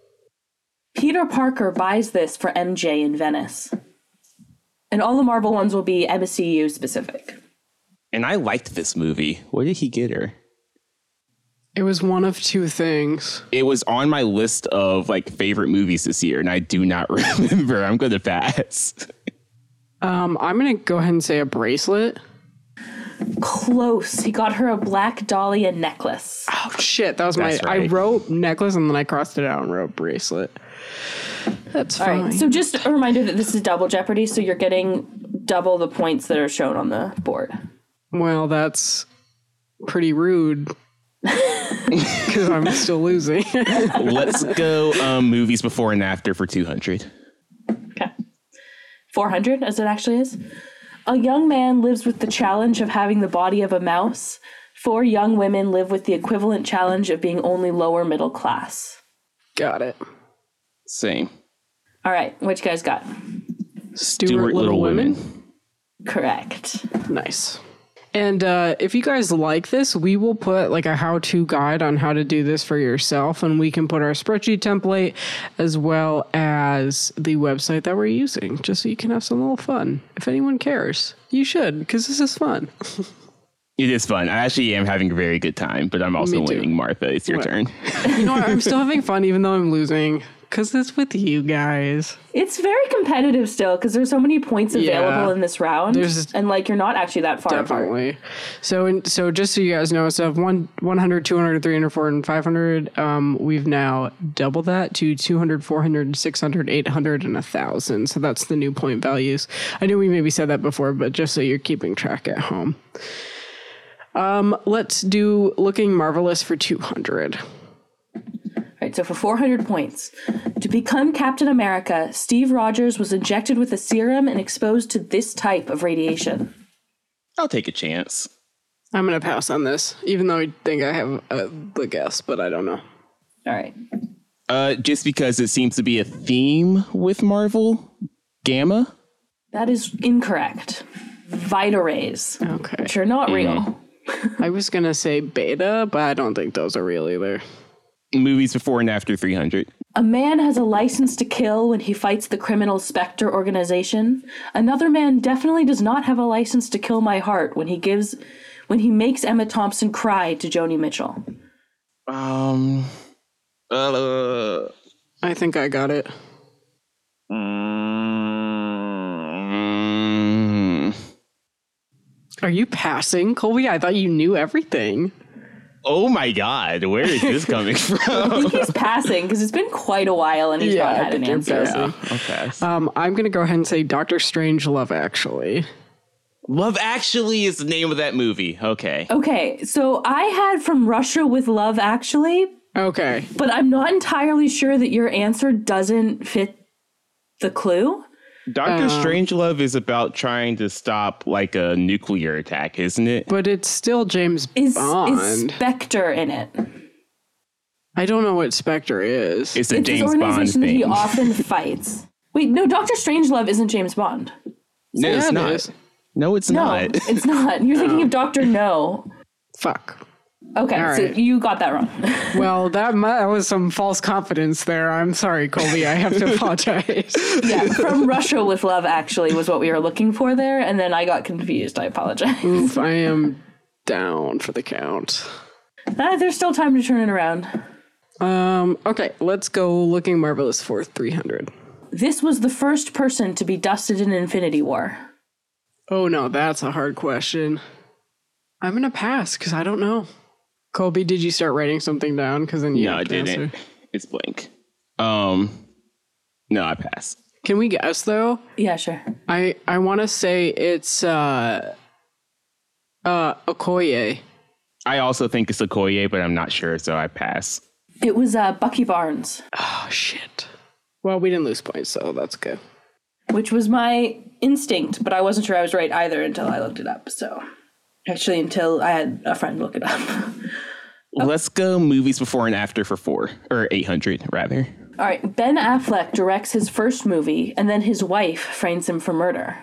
Speaker 3: Peter Parker buys this for M J in Venice. And all the Marvel ones will be M C U specific.
Speaker 2: And I liked this movie. What did he get her?
Speaker 1: It was one of two things.
Speaker 2: It was on my list of like favorite movies this year, and I do not remember. I'm going to pass.
Speaker 1: Um, I'm going to go ahead and say a bracelet.
Speaker 3: Close. He got her a black dahlia necklace.
Speaker 1: Oh, shit. That was
Speaker 2: That's
Speaker 1: my... I
Speaker 2: right.
Speaker 1: wrote necklace and then I crossed it out and wrote bracelet. That's
Speaker 3: All
Speaker 1: fine.
Speaker 3: right. So just a reminder that this is double Jeopardy, so you're getting double the points that are shown on the board.
Speaker 1: Well, that's pretty rude. Because I'm still losing.
Speaker 2: Let's go um, movies before and after for two hundred.
Speaker 3: Okay. four hundred, as it actually is. A young man lives with the challenge of having the body of a mouse. Four young women live with the equivalent challenge of being only lower middle class.
Speaker 1: Got it.
Speaker 2: Same.
Speaker 3: All right, what you guys got?
Speaker 1: Stuart,
Speaker 2: Stuart
Speaker 1: Little,
Speaker 2: Little
Speaker 1: Women.
Speaker 2: Women.
Speaker 3: Correct.
Speaker 1: Nice. And uh, if you guys like this, we will put like a how-to guide on how to do this for yourself, and we can put our spreadsheet template as well as the website that we're using, just so you can have some little fun. If anyone cares, you should, because this is fun.
Speaker 2: It is fun. I actually am having a very good time, but I'm also
Speaker 1: Me too.
Speaker 2: winning, Martha. It's your
Speaker 1: What?
Speaker 2: turn.
Speaker 1: You know what? I'm still having fun, even though I'm losing, because it's with you guys.
Speaker 3: It's very competitive still because there's so many points available
Speaker 1: Yeah.
Speaker 3: in this round,
Speaker 1: There's-
Speaker 3: and like you're not actually that far apart.
Speaker 1: Definitely. So, in, so just so you guys know, so of one, 100, 200, three hundred, four hundred, five hundred, um, we've now doubled that to two hundred, four hundred, six hundred, eight hundred, and one thousand. So that's the new point values. I know we maybe said that before, but just so you're keeping track at home. Um, let's do Looking Marvelous for two hundred.
Speaker 3: All right, so for four hundred points, to become Captain America, Steve Rogers was injected with a serum and exposed to this type of radiation.
Speaker 2: I'll take a chance.
Speaker 1: I'm going to pass on this, even though I think I have uh, the guess, but I don't know.
Speaker 3: All right.
Speaker 2: Uh, just because it seems to be a theme with Marvel. Gamma?
Speaker 3: That is incorrect. Vita rays,
Speaker 1: Okay.
Speaker 3: which are not real.
Speaker 1: I was going to say beta, but I don't think those are real either.
Speaker 2: Movies before and after three hundred.
Speaker 3: A man has a license to kill when he fights the criminal Spectre organization. Another man definitely does not have a license to kill my heart when he gives, when he makes Emma Thompson cry to Joni Mitchell.
Speaker 2: Um. Uh,
Speaker 1: I think I got it.
Speaker 2: mm,
Speaker 1: Are you passing, Colby? I thought you knew everything.
Speaker 2: oh my God! Where is this coming
Speaker 3: I
Speaker 2: from?
Speaker 3: think he's passing because it's been quite a while and he's
Speaker 1: Yeah,
Speaker 3: not
Speaker 1: I
Speaker 3: had an
Speaker 1: think you're
Speaker 3: answer.
Speaker 1: passing.
Speaker 2: Okay.
Speaker 1: Um, I'm going to go ahead and say Doctor Strange Love Actually.
Speaker 2: Love Actually is the name of that movie. Okay.
Speaker 3: Okay, so I had From Russia with Love Actually,
Speaker 1: Okay.
Speaker 3: but I'm not entirely sure that your answer doesn't fit the clue.
Speaker 2: Doctor
Speaker 1: Um,
Speaker 2: Strangelove is about trying to stop like a nuclear attack, isn't it?
Speaker 1: But it's still James
Speaker 3: Is
Speaker 1: Bond.
Speaker 3: is Spectre in it?
Speaker 1: I don't know what Spectre is.
Speaker 2: It's a
Speaker 3: It's
Speaker 2: James
Speaker 3: this
Speaker 2: Bond
Speaker 3: organization that he
Speaker 2: thing.
Speaker 3: often fights. Wait, no, Doctor Strangelove isn't James Bond.
Speaker 2: No,
Speaker 1: Yeah,
Speaker 2: it's
Speaker 1: it
Speaker 2: not.
Speaker 1: is.
Speaker 2: No, it's
Speaker 3: No,
Speaker 2: not.
Speaker 3: it's not. You're thinking of Doctor No.
Speaker 1: Fuck.
Speaker 3: Okay,
Speaker 1: All
Speaker 3: so
Speaker 1: right.
Speaker 3: you got that wrong.
Speaker 1: Well, that, mu- that was some false confidence there. I'm sorry, Colby. I have to apologize.
Speaker 3: Yeah, From Russia with Love actually was what we were looking for there, and then I got confused. I apologize.
Speaker 1: Oof, I am down for the count.
Speaker 3: Ah, there's still time to turn it around.
Speaker 1: Um. Okay, let's go Looking Marvelous for three hundred.
Speaker 3: This was the first person to be dusted in Infinity War.
Speaker 1: Oh, no, that's a hard question. I'm going to pass because I don't know. Colby, did you start writing something down? Because then you
Speaker 2: No,
Speaker 1: have
Speaker 2: I
Speaker 1: to
Speaker 2: didn't.
Speaker 1: answer.
Speaker 2: It's blank. Um, no, I pass.
Speaker 1: Can we guess, though?
Speaker 3: Yeah, sure.
Speaker 1: I, I want to say it's uh, uh, Okoye.
Speaker 2: I also think it's Okoye, but I'm not sure, so I pass.
Speaker 3: It was uh, Bucky Barnes,
Speaker 1: Oh, shit. Well, we didn't lose points, so that's good.
Speaker 3: which was my instinct, but I wasn't sure I was right either until I looked it up. So, actually, until I had a friend look it up.
Speaker 2: Let's go movies before and after for four, or eight hundred, rather.
Speaker 3: All right, Ben Affleck directs his first movie, and then his wife frames him for murder.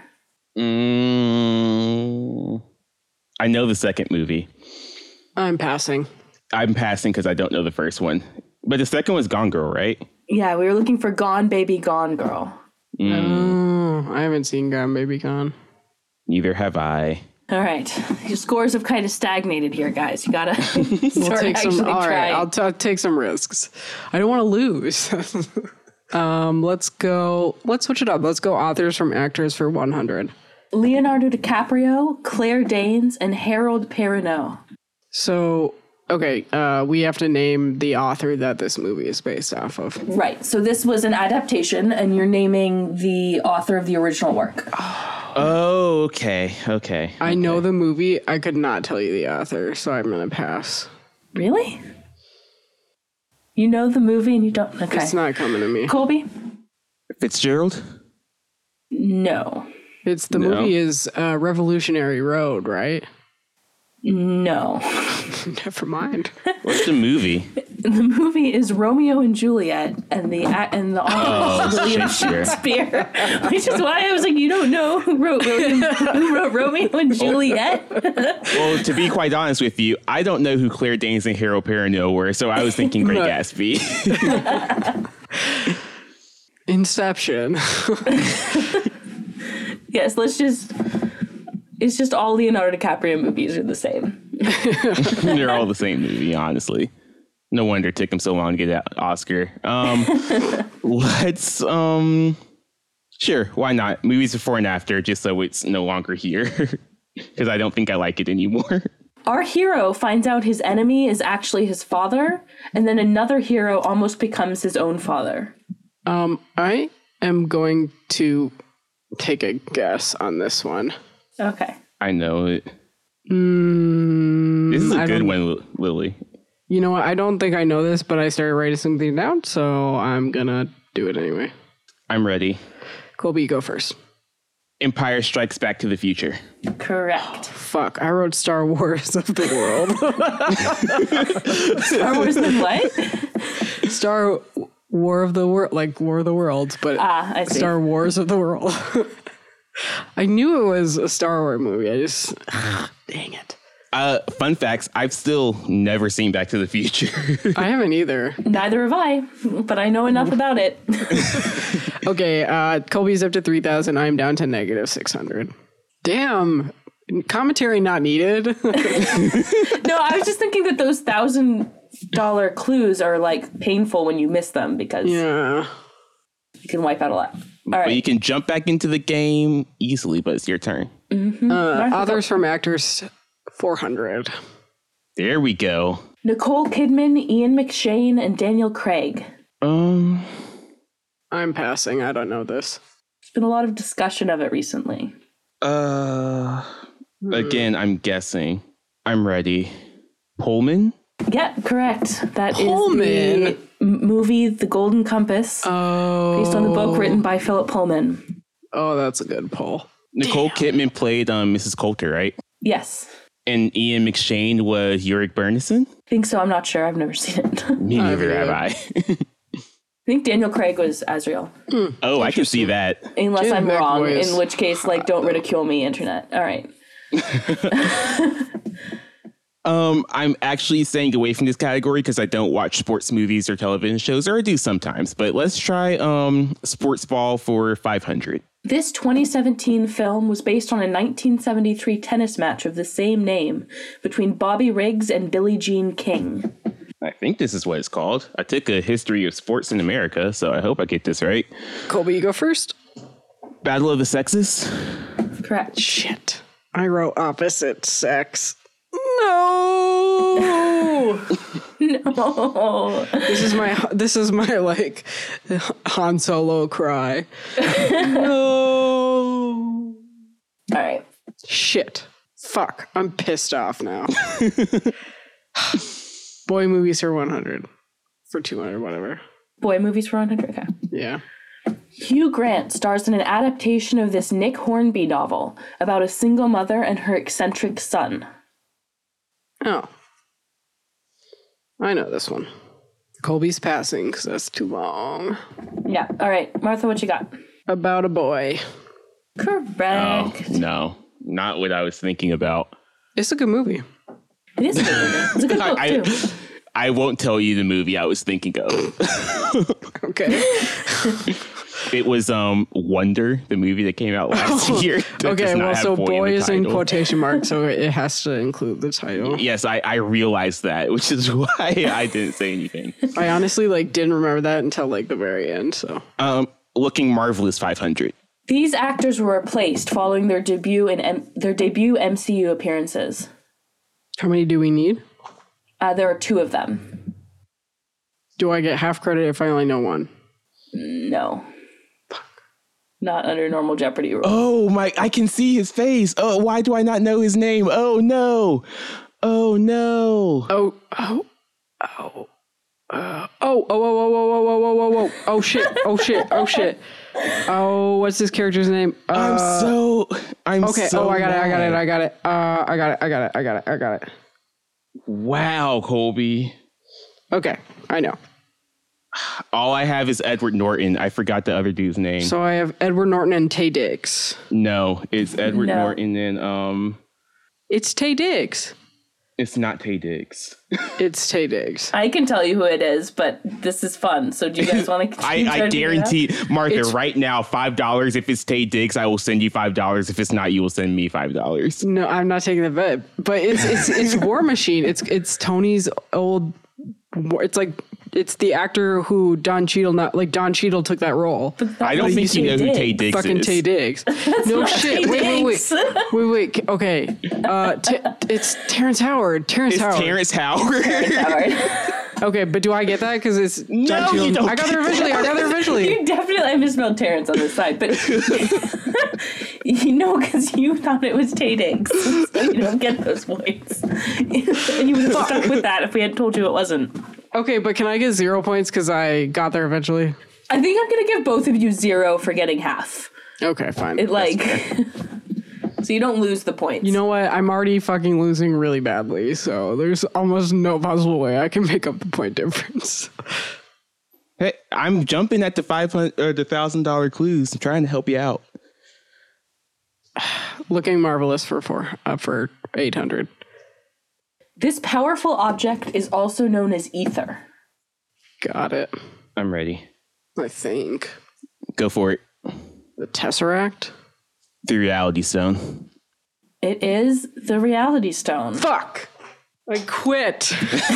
Speaker 2: Mm, I know the second movie.
Speaker 1: I'm passing.
Speaker 2: I'm passing because I don't know the first one. But the second one's Gone Girl, right?
Speaker 3: Yeah, we were looking for Gone Baby Gone Girl.
Speaker 1: Oh, I haven't seen Gone Baby Gone.
Speaker 2: Neither have I.
Speaker 3: All right, your scores have kind of stagnated here, guys. You gotta
Speaker 1: We'll
Speaker 3: start
Speaker 1: take
Speaker 3: actually
Speaker 1: some. All right,
Speaker 3: trying.
Speaker 1: I'll, t- I'll take some risks. I don't want to lose. um, let's go. Let's switch it up. Let's go authors from actors for one hundred.
Speaker 3: Leonardo DiCaprio, Claire Danes, and Harold Perrineau.
Speaker 1: So, okay, uh, we have to name the author that this movie is based off of.
Speaker 3: Right. So this was an adaptation, and you're naming the author of the original work.
Speaker 2: Oh, okay, okay.
Speaker 1: I know the movie. I could not tell you the author, so I'm gonna pass.
Speaker 3: Really? You know the movie and you don't? Okay.
Speaker 1: It's not coming to me.
Speaker 3: Colby?
Speaker 2: Fitzgerald?
Speaker 3: No.
Speaker 1: It's the
Speaker 2: No.
Speaker 1: movie is uh, Revolutionary Road, right?
Speaker 3: No.
Speaker 1: Never mind.
Speaker 2: What's the movie?
Speaker 3: The movie is Romeo and Juliet, and the and the author is William
Speaker 2: Shakespeare.
Speaker 3: Shakespeare, which is why I was like, you don't know who wrote William, who wrote Romeo and Juliet?
Speaker 2: Well, to be quite honest with you, I don't know who Claire Danes and Harold Perrineau were, so I was thinking Great
Speaker 1: Right.
Speaker 2: Gatsby.
Speaker 1: Inception.
Speaker 3: Yes, let's just. It's just all Leonardo DiCaprio movies are the same.
Speaker 2: They're all the same movie, honestly. No wonder it took him so long to get that Oscar. Um, let's, um, sure, why not? Movies before and after, just so it's no longer here. Because I don't think I like it anymore.
Speaker 3: Our hero finds out his enemy is actually his father, and then another hero almost becomes his own father.
Speaker 1: Um, I am going to take a guess on this one.
Speaker 3: Okay.
Speaker 2: I know it.
Speaker 1: Mm,
Speaker 2: This is a
Speaker 1: I
Speaker 2: good
Speaker 1: don't-
Speaker 2: one, Li- Lily.
Speaker 1: You know what? I don't think I know this, but I started writing something down, so I'm gonna do it anyway.
Speaker 2: I'm ready.
Speaker 1: Colby, you go first.
Speaker 2: Empire Strikes Back to the Future.
Speaker 3: Correct.
Speaker 1: Fuck, I wrote Star Wars of the World.
Speaker 3: Star Wars then what?
Speaker 1: Star War of the World, like War of the Worlds, but
Speaker 3: Ah, I see.
Speaker 1: Star Wars of the World. I knew it was a Star Wars movie. I just, dang it.
Speaker 2: Uh, fun facts, I've still never seen Back to the Future.
Speaker 1: I haven't either.
Speaker 3: Neither have I, but I know enough about it.
Speaker 1: Okay, uh, Colby's up to three thousand. I'm down to negative six hundred. Damn. Commentary not needed.
Speaker 3: No, I was just thinking that those thousand dollar clues are like painful when you miss them because
Speaker 1: Yeah.
Speaker 3: you can wipe out a lot. All
Speaker 2: But you
Speaker 3: right.
Speaker 2: can jump back into the game easily, but it's your turn.
Speaker 1: Uh, others from actors, four hundred.
Speaker 2: There we go.
Speaker 3: Nicole Kidman, Ian McShane, and Daniel Craig.
Speaker 2: Um,
Speaker 1: I'm passing. I don't know this.
Speaker 3: There's been a lot of discussion of it recently.
Speaker 2: uh, again, I'm guessing. I'm ready. Pullman?
Speaker 3: Yeah, correct. That is
Speaker 1: Pullman?
Speaker 3: the m- movie The Golden Compass,
Speaker 1: Oh.
Speaker 3: based on the book written by Philip Pullman.
Speaker 1: Oh, that's a good poll.
Speaker 2: Nicole Kidman played um, Missus Coulter, right?
Speaker 3: Yes.
Speaker 2: And Ian McShane was Yorick Bernison?
Speaker 3: I think so. I'm not sure. I've never seen it. I
Speaker 2: Me neither
Speaker 1: either.
Speaker 2: have I.
Speaker 3: think Daniel Craig was Azrael.
Speaker 2: Oh, I can see that.
Speaker 3: Unless
Speaker 1: Jim
Speaker 3: I'm wrong,
Speaker 1: McVoice.
Speaker 3: in which case, like, don't ridicule me, internet. All right.
Speaker 2: Um, I'm actually staying away from this category because I don't watch sports movies or television shows, or I do sometimes. But let's try um sports ball for five hundred.
Speaker 3: This twenty seventeen film was based on a nineteen seventy-three tennis match of the same name between Bobby Riggs and Billie Jean King.
Speaker 2: I think this is what it's called. I took a history of sports in America, so I hope I get this right.
Speaker 1: Colby, you go first.
Speaker 2: Battle of the Sexes?
Speaker 3: Correct.
Speaker 1: Shit. I wrote opposite sex. No.
Speaker 3: No.
Speaker 1: This is my this is my like Han Solo cry. No.
Speaker 3: All right.
Speaker 1: Shit. Fuck. I'm pissed off now. Boy movies for one hundred. For two hundred, whatever.
Speaker 3: Boy movies for one hundred. Okay.
Speaker 1: Yeah.
Speaker 3: Hugh Grant stars in an adaptation of this Nick Hornby novel about a single mother and her eccentric son.
Speaker 1: Oh. I know this one. Colby's passing because that's too long.
Speaker 3: Yeah. All right. Martha, what you got?
Speaker 1: About a boy.
Speaker 3: Correct.
Speaker 2: Oh, no, not what I was thinking about.
Speaker 1: It's a good movie.
Speaker 3: It is a good movie. It's a good book,
Speaker 2: I,
Speaker 3: too.
Speaker 2: I won't tell you the movie I was thinking of.
Speaker 1: Okay.
Speaker 2: It was um Wonder, the movie that came out last year. that
Speaker 1: Okay,
Speaker 2: does not
Speaker 1: well,
Speaker 2: have
Speaker 1: so
Speaker 2: boy
Speaker 1: boy
Speaker 2: in the
Speaker 1: is in
Speaker 2: title.
Speaker 1: quotation marks, so it has to include the title.
Speaker 2: Yes, I, I realized that, which is why I didn't say anything.
Speaker 1: I honestly like didn't remember that until like the very end. So
Speaker 2: Um, Looking Marvelous five hundred.
Speaker 3: These actors were replaced following their debut in M- their debut M C U appearances.
Speaker 1: how many do we need?
Speaker 3: Uh, there are two of them.
Speaker 1: Do I get half credit if I only know one?
Speaker 3: No. Not under normal Jeopardy rules.
Speaker 2: Oh my! I can see his face. Oh, why do I not know his name? Oh no! Oh no!
Speaker 1: Oh, oh, oh, uh, oh, oh, oh, oh, oh, oh, oh, oh, oh, oh, oh, shit, oh shit, oh shit. Oh, what's this character's name? Uh,
Speaker 2: I'm so. I'm
Speaker 1: okay.
Speaker 2: so
Speaker 1: Oh, I got it. I got it.
Speaker 2: mad.
Speaker 1: I got it. Uh, I got it. I got it. I got it. I got it.
Speaker 2: Wow, Colby.
Speaker 1: Okay, I know.
Speaker 2: All I have is Edward Norton. I forgot the other dude's name.
Speaker 1: So I have Edward Norton and Taye Diggs.
Speaker 2: no, it's Edward
Speaker 3: No.
Speaker 2: Norton and um,
Speaker 1: It's Taye Diggs.
Speaker 2: it's not Taye Diggs.
Speaker 1: It's Taye Diggs.
Speaker 3: I can tell you who it is, but this is fun. So do you guys want to?
Speaker 2: I, I guarantee, Martha,
Speaker 1: It's-
Speaker 2: right now, five dollars. If it's Taye Diggs, I will send you five dollars. If it's not, you will send me five dollars.
Speaker 1: No, I'm not taking the bet. But it's it's it's War Machine. It's it's Tony's old. It's like it's the actor who Don Cheadle not like Don Cheadle took that role.
Speaker 2: I don't think you know who Taye Diggs
Speaker 1: Fucking
Speaker 2: is.
Speaker 1: Taye Diggs. No
Speaker 3: not
Speaker 1: shit.
Speaker 3: Taye
Speaker 1: Wait, wait, wait,
Speaker 3: Diggs.
Speaker 1: wait, wait. Okay. Uh, t- it's Terrence Howard. Terrence
Speaker 2: It's
Speaker 1: Howard.
Speaker 2: Terrence Howard.
Speaker 3: Howard.
Speaker 1: Okay, but do I get that? Because it's
Speaker 2: No,
Speaker 1: Don Cheadle.
Speaker 2: you don't
Speaker 1: I got there eventually. I got there eventually.
Speaker 3: You definitely, I misspelled Terrence on this side, but you know, because you thought it was Taye Diggs, so you don't get those points. And you would have stuck with that if we had told you it wasn't.
Speaker 1: Okay, but can I get zero points because I got there eventually?
Speaker 3: I think I'm gonna give both of you zero for getting half.
Speaker 1: Okay, fine.
Speaker 3: It like, so you don't lose the points.
Speaker 1: You know what? I'm already fucking losing really badly, so there's almost no possible way I can make up the point difference.
Speaker 2: Hey, I'm jumping at the five hundred or the thousand dollar clues. I'm trying to help you out.
Speaker 1: Looking Marvelous for four uh, for eight hundred.
Speaker 3: This powerful object is also known as ether.
Speaker 1: Got it.
Speaker 2: I'm ready.
Speaker 1: I think
Speaker 2: Go for it.
Speaker 1: the Tesseract.
Speaker 2: The Reality Stone.
Speaker 3: It is the Reality Stone.
Speaker 1: Fuck! I quit.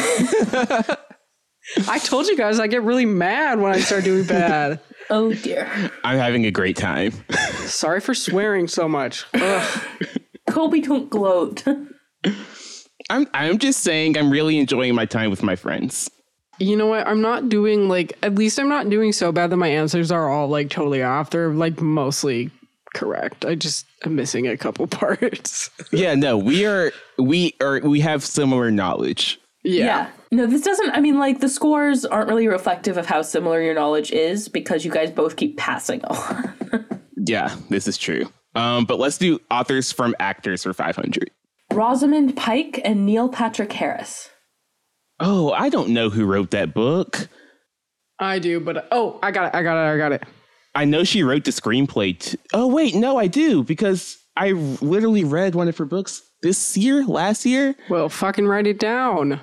Speaker 1: I told you guys I get really mad when I start doing bad.
Speaker 3: Oh dear.
Speaker 2: I'm having a great time.
Speaker 1: Sorry for swearing so much. Ugh.
Speaker 3: Colby, don't gloat.
Speaker 2: I'm I'm just saying I'm really enjoying my time with my friends.
Speaker 1: You know what? I'm not doing like, at least I'm not doing so bad that my answers are all like totally off. They're like mostly correct. I just am missing a couple parts.
Speaker 2: Yeah, no, we are we are we have similar knowledge.
Speaker 1: Yeah.
Speaker 3: Yeah. No, this doesn't, I mean, like, the scores aren't really reflective of how similar your knowledge is because you guys both keep passing on.
Speaker 2: Yeah, this is true. Um, but let's do authors from actors for five hundred.
Speaker 3: Rosamund Pike and Neil Patrick Harris.
Speaker 2: Oh, I don't know who wrote that book.
Speaker 1: I do, but oh, I got it. I got it. I got it.
Speaker 2: I know she wrote the screenplay. T- oh, wait, no, I do because I literally read one of her books this year, last year.
Speaker 1: Well, fucking write it down.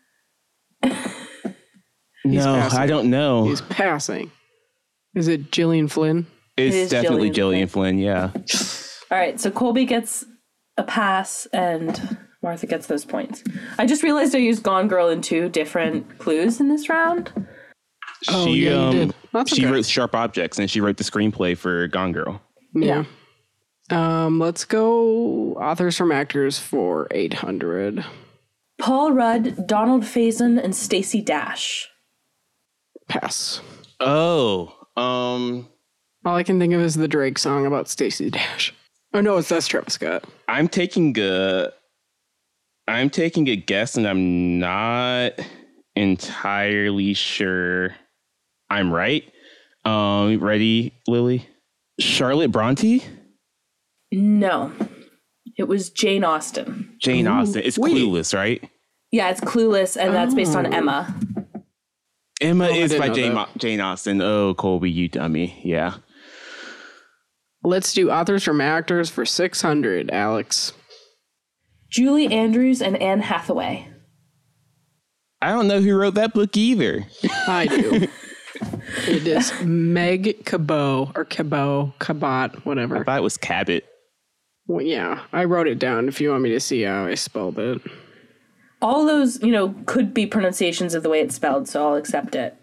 Speaker 2: No,
Speaker 1: passing.
Speaker 2: I don't know.
Speaker 1: He's passing. Is it Gillian Flynn?
Speaker 2: It's
Speaker 3: It is
Speaker 2: definitely
Speaker 3: Gillian
Speaker 2: Gillian Flynn. Yeah.
Speaker 3: All right, so Colby gets a pass and Martha gets those points. I just realized I used Gone Girl in two different clues in this round.
Speaker 1: Oh,
Speaker 2: she
Speaker 1: yeah, you
Speaker 2: um
Speaker 1: did. That's
Speaker 2: she
Speaker 1: okay.
Speaker 2: wrote Sharp Objects and she wrote the screenplay for Gone Girl.
Speaker 1: Yeah. Um, let's go authors from actors for eight hundred.
Speaker 3: Paul Rudd, Donald Faison, and Stacey Dash.
Speaker 1: Pass.
Speaker 2: Oh, um,
Speaker 1: All I can think of is the Drake song about Stacey Dash. Oh no, it's that's Travis Scott.
Speaker 2: I'm taking a I'm taking a guess and I'm not entirely sure I'm right. Um, ready, Lily? Charlotte Bronte?
Speaker 3: No, it was Jane Austen.
Speaker 2: Jane
Speaker 1: Ooh,
Speaker 2: Austen. It's
Speaker 1: wait.
Speaker 2: Clueless, right?
Speaker 3: Yeah, it's Clueless, and that's based on
Speaker 1: Oh.
Speaker 3: Emma.
Speaker 2: Emma
Speaker 1: Oh, I
Speaker 2: is
Speaker 1: didn't
Speaker 2: by
Speaker 1: know
Speaker 2: Jane,
Speaker 1: that.
Speaker 2: Au- Jane Austen. Oh, Colby, you dummy. Yeah.
Speaker 1: Let's do authors from actors for six hundred, Alex.
Speaker 3: Julie Andrews and Anne Hathaway.
Speaker 2: I don't know who wrote that book either.
Speaker 1: I do. It is Meg Cabot or Cabot, Cabot,
Speaker 2: I
Speaker 1: whatever.
Speaker 2: thought it was Cabot.
Speaker 1: Well, yeah, I wrote it down if you want me to see how I spelled it.
Speaker 3: All those, you know, could be pronunciations of the way it's spelled, so I'll accept it.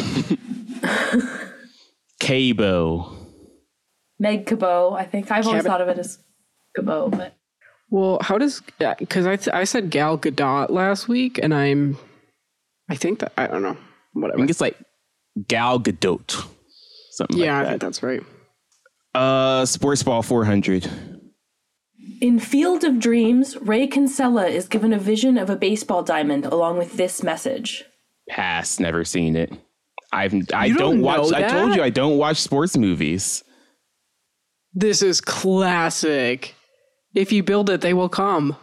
Speaker 2: Cabo.
Speaker 3: Meg Cabot, I think. I've always
Speaker 1: Cabot.
Speaker 3: thought of it as Cabot, but
Speaker 1: Well, how does because I th- I said Gal Gadot last week, and I'm I think that I don't know
Speaker 2: I
Speaker 1: whatever.
Speaker 2: think it's like Gal Gadot. Something
Speaker 1: Yeah, I
Speaker 2: like
Speaker 1: think
Speaker 2: that.
Speaker 1: that's right.
Speaker 2: Uh, Sports Ball four hundred.
Speaker 3: in Field of Dreams, Ray Kinsella is given a vision of a baseball diamond along with this message.
Speaker 2: Pass. Never seen it. I've I
Speaker 1: You
Speaker 2: don't,
Speaker 1: don't
Speaker 2: watch.
Speaker 1: know
Speaker 2: I told
Speaker 1: that?
Speaker 2: you I don't watch sports movies.
Speaker 1: This is classic. If you build it, they will come.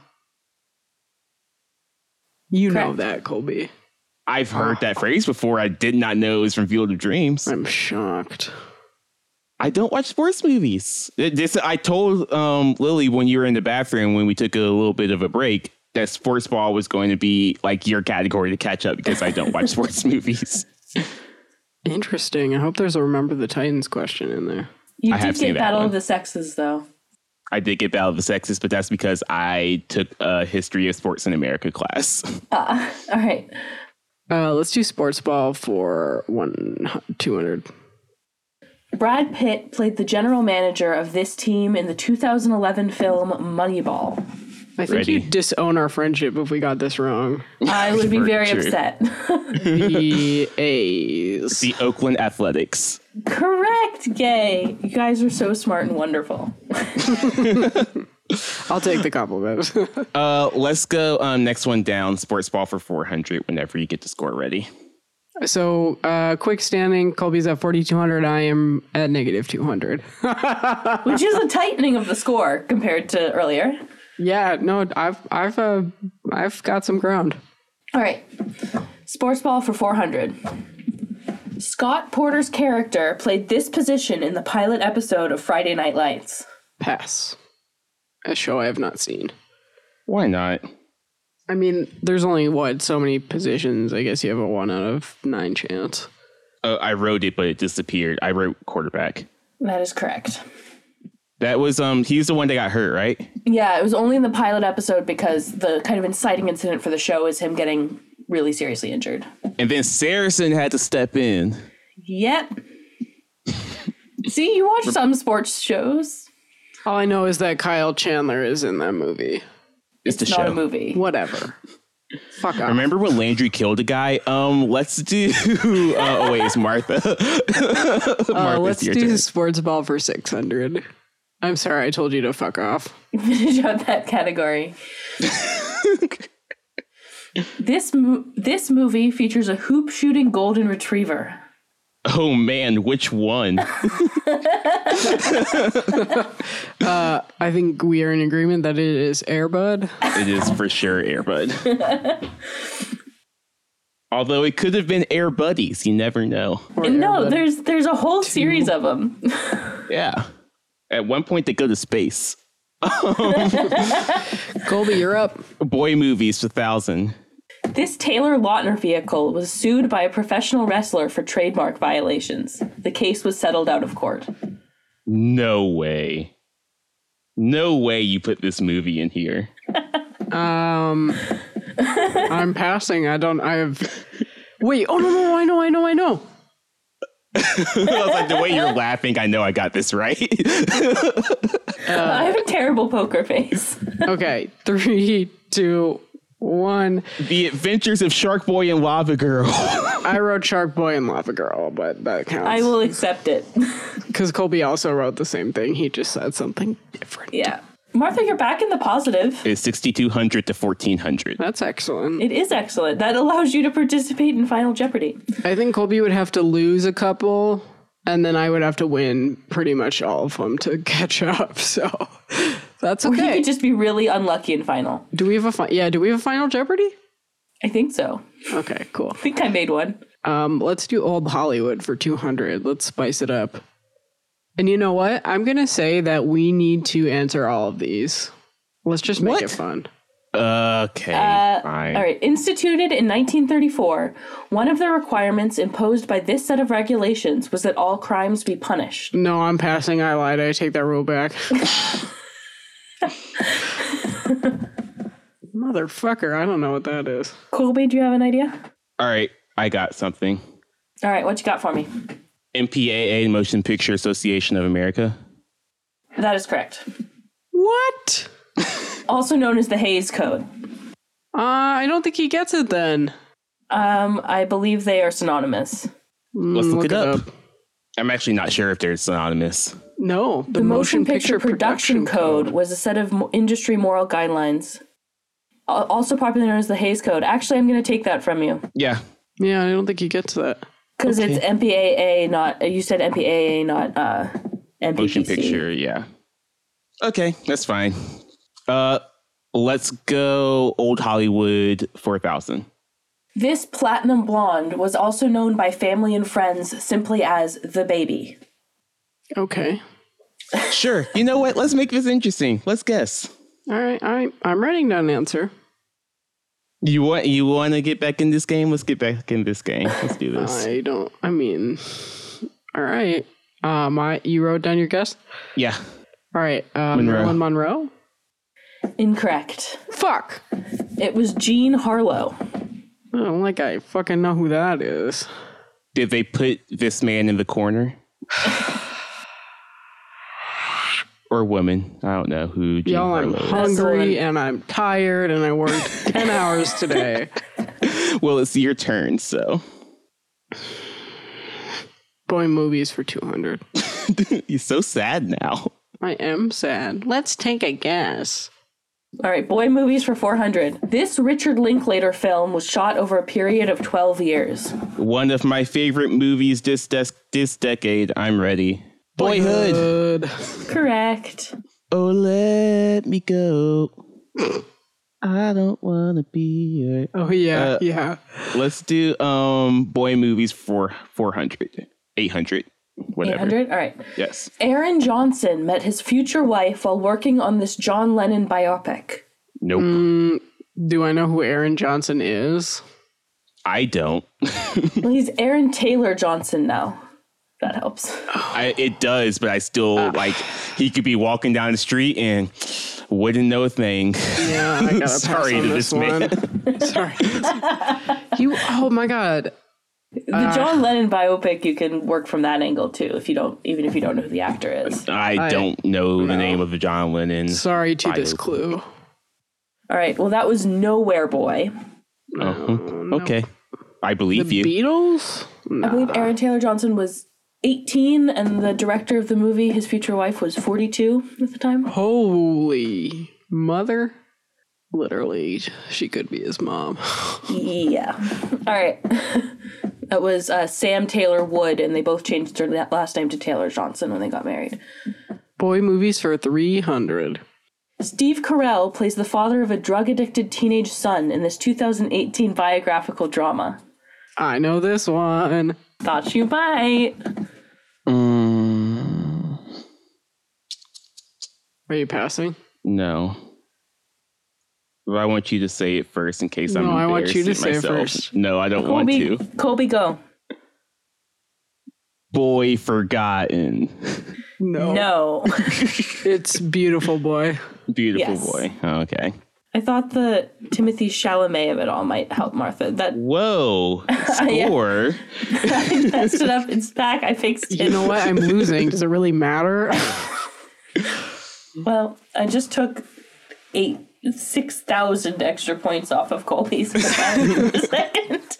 Speaker 1: You know
Speaker 3: Correct.
Speaker 1: that, Colby.
Speaker 2: I've heard that phrase before. I did not know it was from Field of Dreams.
Speaker 1: I'm shocked.
Speaker 2: I don't watch sports movies. It- This I told um, Lily when you were in the bathroom when we took a little bit of a break that sports ball was going to be like your category to catch up because I don't watch sports movies.
Speaker 1: Interesting. I hope there's a Remember the Titans question in there.
Speaker 3: You
Speaker 2: I have
Speaker 3: did
Speaker 2: seen
Speaker 3: get
Speaker 2: that
Speaker 3: Battle
Speaker 2: one.
Speaker 3: of the Sexes, though.
Speaker 2: I did get Battle of the Sexes, but that's because I took a history of sports in America class.
Speaker 3: Uh, all right.
Speaker 1: Uh, let's do sports ball for one two hundred.
Speaker 3: Brad Pitt played the general manager of this team in the two thousand eleven film Moneyball.
Speaker 1: I think
Speaker 2: Ready.
Speaker 1: you'd disown our friendship if we got this wrong.
Speaker 3: I would be
Speaker 2: For
Speaker 3: very
Speaker 2: sure.
Speaker 3: upset.
Speaker 1: The A's.
Speaker 2: The Oakland Athletics.
Speaker 3: Correct, Gay. You guys are so smart and wonderful.
Speaker 1: I'll take the compliment.
Speaker 2: Uh, let's go um, next one down. Sports ball for four hundred. Whenever you get the score ready.
Speaker 1: So, uh, quick standing. Colby's at forty-two hundred. I am at negative two hundred.
Speaker 3: Which is a tightening of the score compared to earlier.
Speaker 1: Yeah, no, I've I've uh, I've got some ground.
Speaker 3: All right. Sports ball for four hundred. Scott Porter's character played this position in the pilot episode of Friday Night Lights.
Speaker 1: Pass. A show I have not seen.
Speaker 2: Why not?
Speaker 1: I mean, there's only what so many positions. I guess you have a one out of nine chance.
Speaker 2: Uh, I wrote it, but it disappeared. I wrote quarterback.
Speaker 3: That is correct.
Speaker 2: That was um. He's the one that got hurt, right?
Speaker 3: Yeah, it was only in the pilot episode because the kind of inciting incident for the show is him getting really seriously injured.
Speaker 2: And then Saracen had to step in.
Speaker 3: Yep. See, you watch some sports shows.
Speaker 1: All I know is that Kyle Chandler is in that movie.
Speaker 2: It's,
Speaker 3: It's
Speaker 2: the
Speaker 3: not
Speaker 2: show.
Speaker 3: a movie.
Speaker 1: Whatever. Fuck off.
Speaker 2: Remember when Landry killed a guy? Um, let's do. Uh, oh wait, it's Martha. Martha's
Speaker 1: Uh, let's
Speaker 2: your
Speaker 1: do
Speaker 2: turn.
Speaker 1: sports ball for six hundred. I'm sorry, I told you to fuck off.
Speaker 3: Finish out that category. This mo- this movie features a hoop shooting golden retriever.
Speaker 2: Oh man, which one?
Speaker 1: I think we are in agreement that it is Airbud.
Speaker 2: It is for sure Airbud. Although it could have been Air Buddies, you never know.
Speaker 1: Or
Speaker 3: No,
Speaker 1: Airbud.
Speaker 3: there's there's a whole series of them.
Speaker 2: Yeah. At one point they go to space.
Speaker 1: Colby, you're up.
Speaker 2: Boy movies, a thousand.
Speaker 3: This Taylor Lautner vehicle was sued by a professional wrestler for trademark violations. The case was settled out of court.
Speaker 2: No way. No way you put this movie in here.
Speaker 1: Um, I'm passing. I don't. I have. Wait. Oh no, no! I know. I know. I know.
Speaker 2: I was like, the way you're laughing, I know I got this right.
Speaker 3: uh, I have a terrible poker face.
Speaker 1: Okay, three, two, one.
Speaker 2: The Adventures of Shark Boy and Lava Girl.
Speaker 1: I wrote Shark Boy and Lava Girl, but that counts.
Speaker 3: I will accept it.
Speaker 1: Because Colby also wrote the same thing. He just said something different.
Speaker 3: Yeah. Martha, you're back in the positive.
Speaker 2: It's sixty-two hundred to fourteen hundred.
Speaker 1: That's excellent.
Speaker 3: It is excellent. That allows you to participate in Final Jeopardy.
Speaker 1: I think Colby would have to lose a couple, and then I would have to win pretty much all of them to catch up. So that's okay.
Speaker 3: Or you could just be really unlucky in Final.
Speaker 1: Do we have a fi- yeah? Do we have a Final Jeopardy?
Speaker 3: I think so.
Speaker 1: Okay, cool.
Speaker 3: I think I made one.
Speaker 1: Um, let's do Old Hollywood for two hundred. Let's spice it up. And you know what? I'm going to say that we need to answer all of these. Let's just make
Speaker 2: What?
Speaker 1: it fun.
Speaker 2: Okay,
Speaker 3: Uh,
Speaker 2: fine.
Speaker 3: All right. Instituted in nineteen thirty-four, one of the requirements imposed by this set of regulations was that all crimes be punished.
Speaker 1: No, I'm passing. I lied. I take that rule back. Motherfucker. I don't know what that is.
Speaker 3: Colby, do you have an idea?
Speaker 2: All right, I got something.
Speaker 3: All right. What you got for me?
Speaker 2: M P A A, Motion Picture Association of America.
Speaker 3: That is correct.
Speaker 1: What?
Speaker 3: Also known as the Hays Code.
Speaker 1: Uh, I don't think he gets it then.
Speaker 3: Um, I believe they are synonymous.
Speaker 2: Let's
Speaker 1: Mm,
Speaker 2: look, it up. I'm actually not sure if they're synonymous.
Speaker 1: No, the,
Speaker 3: The Motion, Picture, Production, Code, was a set of mo- industry moral guidelines, al- also popularly known as the Hays Code. Actually, I'm going to take that from you
Speaker 2: Yeah.
Speaker 1: Yeah, I don't think he gets that.
Speaker 3: because
Speaker 2: Okay.
Speaker 3: it's M P A A, not you said M P A A, not uh, M P P C.
Speaker 2: Motion Picture, yeah. Okay, that's fine. Uh, let's go Old Hollywood four thousand.
Speaker 3: This platinum blonde was also known by family and friends simply as the baby.
Speaker 1: Okay.
Speaker 2: Sure. You know what? Let's make this interesting. Let's guess.
Speaker 1: All right. All right. I'm writing down an answer.
Speaker 2: You want you want to get back in this game? Let's get back in this game. Let's do this.
Speaker 1: I don't. I mean. All right. Uh, my. You wrote down your guess.
Speaker 2: Yeah.
Speaker 1: All right. Uh,
Speaker 2: Monroe.
Speaker 1: Marilyn Monroe.
Speaker 3: Incorrect.
Speaker 1: Fuck.
Speaker 3: It was Jean Harlow.
Speaker 1: I don't like. I fucking know who that is.
Speaker 2: Did they put this man in the corner? Or woman? I don't know who. Jean
Speaker 1: Y'all, I'm
Speaker 2: Harlow is.
Speaker 1: hungry and I'm tired and I worked ten hours today.
Speaker 2: Well, it's your turn, so.
Speaker 1: Boy movies for two hundred.
Speaker 2: You're so sad now.
Speaker 1: I am sad. Let's take a guess.
Speaker 3: All right, boy movies for four hundred. This Richard Linklater film was shot over a period of twelve years.
Speaker 2: One of my favorite movies this des- this decade. I'm ready. Boyhood.
Speaker 1: Good.
Speaker 3: Correct.
Speaker 2: Oh, let me go. I don't want to be a...
Speaker 1: Oh yeah,
Speaker 2: Uh,
Speaker 1: yeah.
Speaker 2: Let's do um boy movies for four hundred. eight hundred. Whatever.
Speaker 3: eight hundred? All right.
Speaker 2: Yes.
Speaker 3: Aaron Johnson met his future wife while working on this John Lennon biopic.
Speaker 2: Nope.
Speaker 1: Mm, do I know who Aaron Johnson is?
Speaker 2: I don't.
Speaker 3: Well, he's Aaron Taylor Johnson now. That helps.
Speaker 2: I, it does, but I still like he could be walking down the street and wouldn't know a thing.
Speaker 1: Yeah, I gotta
Speaker 2: Sorry
Speaker 1: pass on
Speaker 2: to
Speaker 1: this
Speaker 2: this man.
Speaker 1: one. Sorry. You. Oh my god.
Speaker 3: The John Lennon biopic, you can work from that angle too, if you don't, even if you don't know who the actor is.
Speaker 2: I,
Speaker 1: I-
Speaker 2: don't know the
Speaker 1: no.
Speaker 2: name of the John Lennon.
Speaker 1: Sorry to this
Speaker 2: Biopic.
Speaker 1: clue.
Speaker 3: All right. Well, that was Nowhere Boy.
Speaker 2: Oh, okay. I believe
Speaker 1: The
Speaker 2: you.
Speaker 1: Beatles?
Speaker 3: I believe Aaron Taylor Johnson was eighteen, and the director of the movie, his future wife, was forty-two at the time.
Speaker 1: Holy mother. Literally, she could be his mom.
Speaker 3: Yeah. All right. That was uh, Sam Taylor Wood, and they both changed their la- last name to Taylor Johnson when they got married.
Speaker 1: Boy movies for three hundred.
Speaker 3: Steve Carell plays the father of a drug-addicted teenage son in this two thousand eighteen biographical drama.
Speaker 1: I know this one.
Speaker 3: Thought you might.
Speaker 2: Mm,
Speaker 1: Are you passing?
Speaker 2: No. But I want you to say it first in case I'm
Speaker 1: No, I want you to
Speaker 2: embarrassing
Speaker 1: say it
Speaker 2: myself.
Speaker 1: first.
Speaker 2: No, I don't
Speaker 3: Colby,
Speaker 2: want to.
Speaker 3: Colby, go.
Speaker 2: Boy Forgotten.
Speaker 1: No.
Speaker 3: No.
Speaker 1: It's Beautiful Boy.
Speaker 2: Beautiful
Speaker 3: Yes.
Speaker 2: boy. Oh, okay.
Speaker 3: I thought the Timothy Chalamet of it all might help Martha. That
Speaker 2: Whoa. Score.
Speaker 3: I messed it up. It's back. I fixed it.
Speaker 1: You know what? I'm losing. Does it really matter?
Speaker 3: Well, I just took eight, six thousand extra points off of Colby's for a second.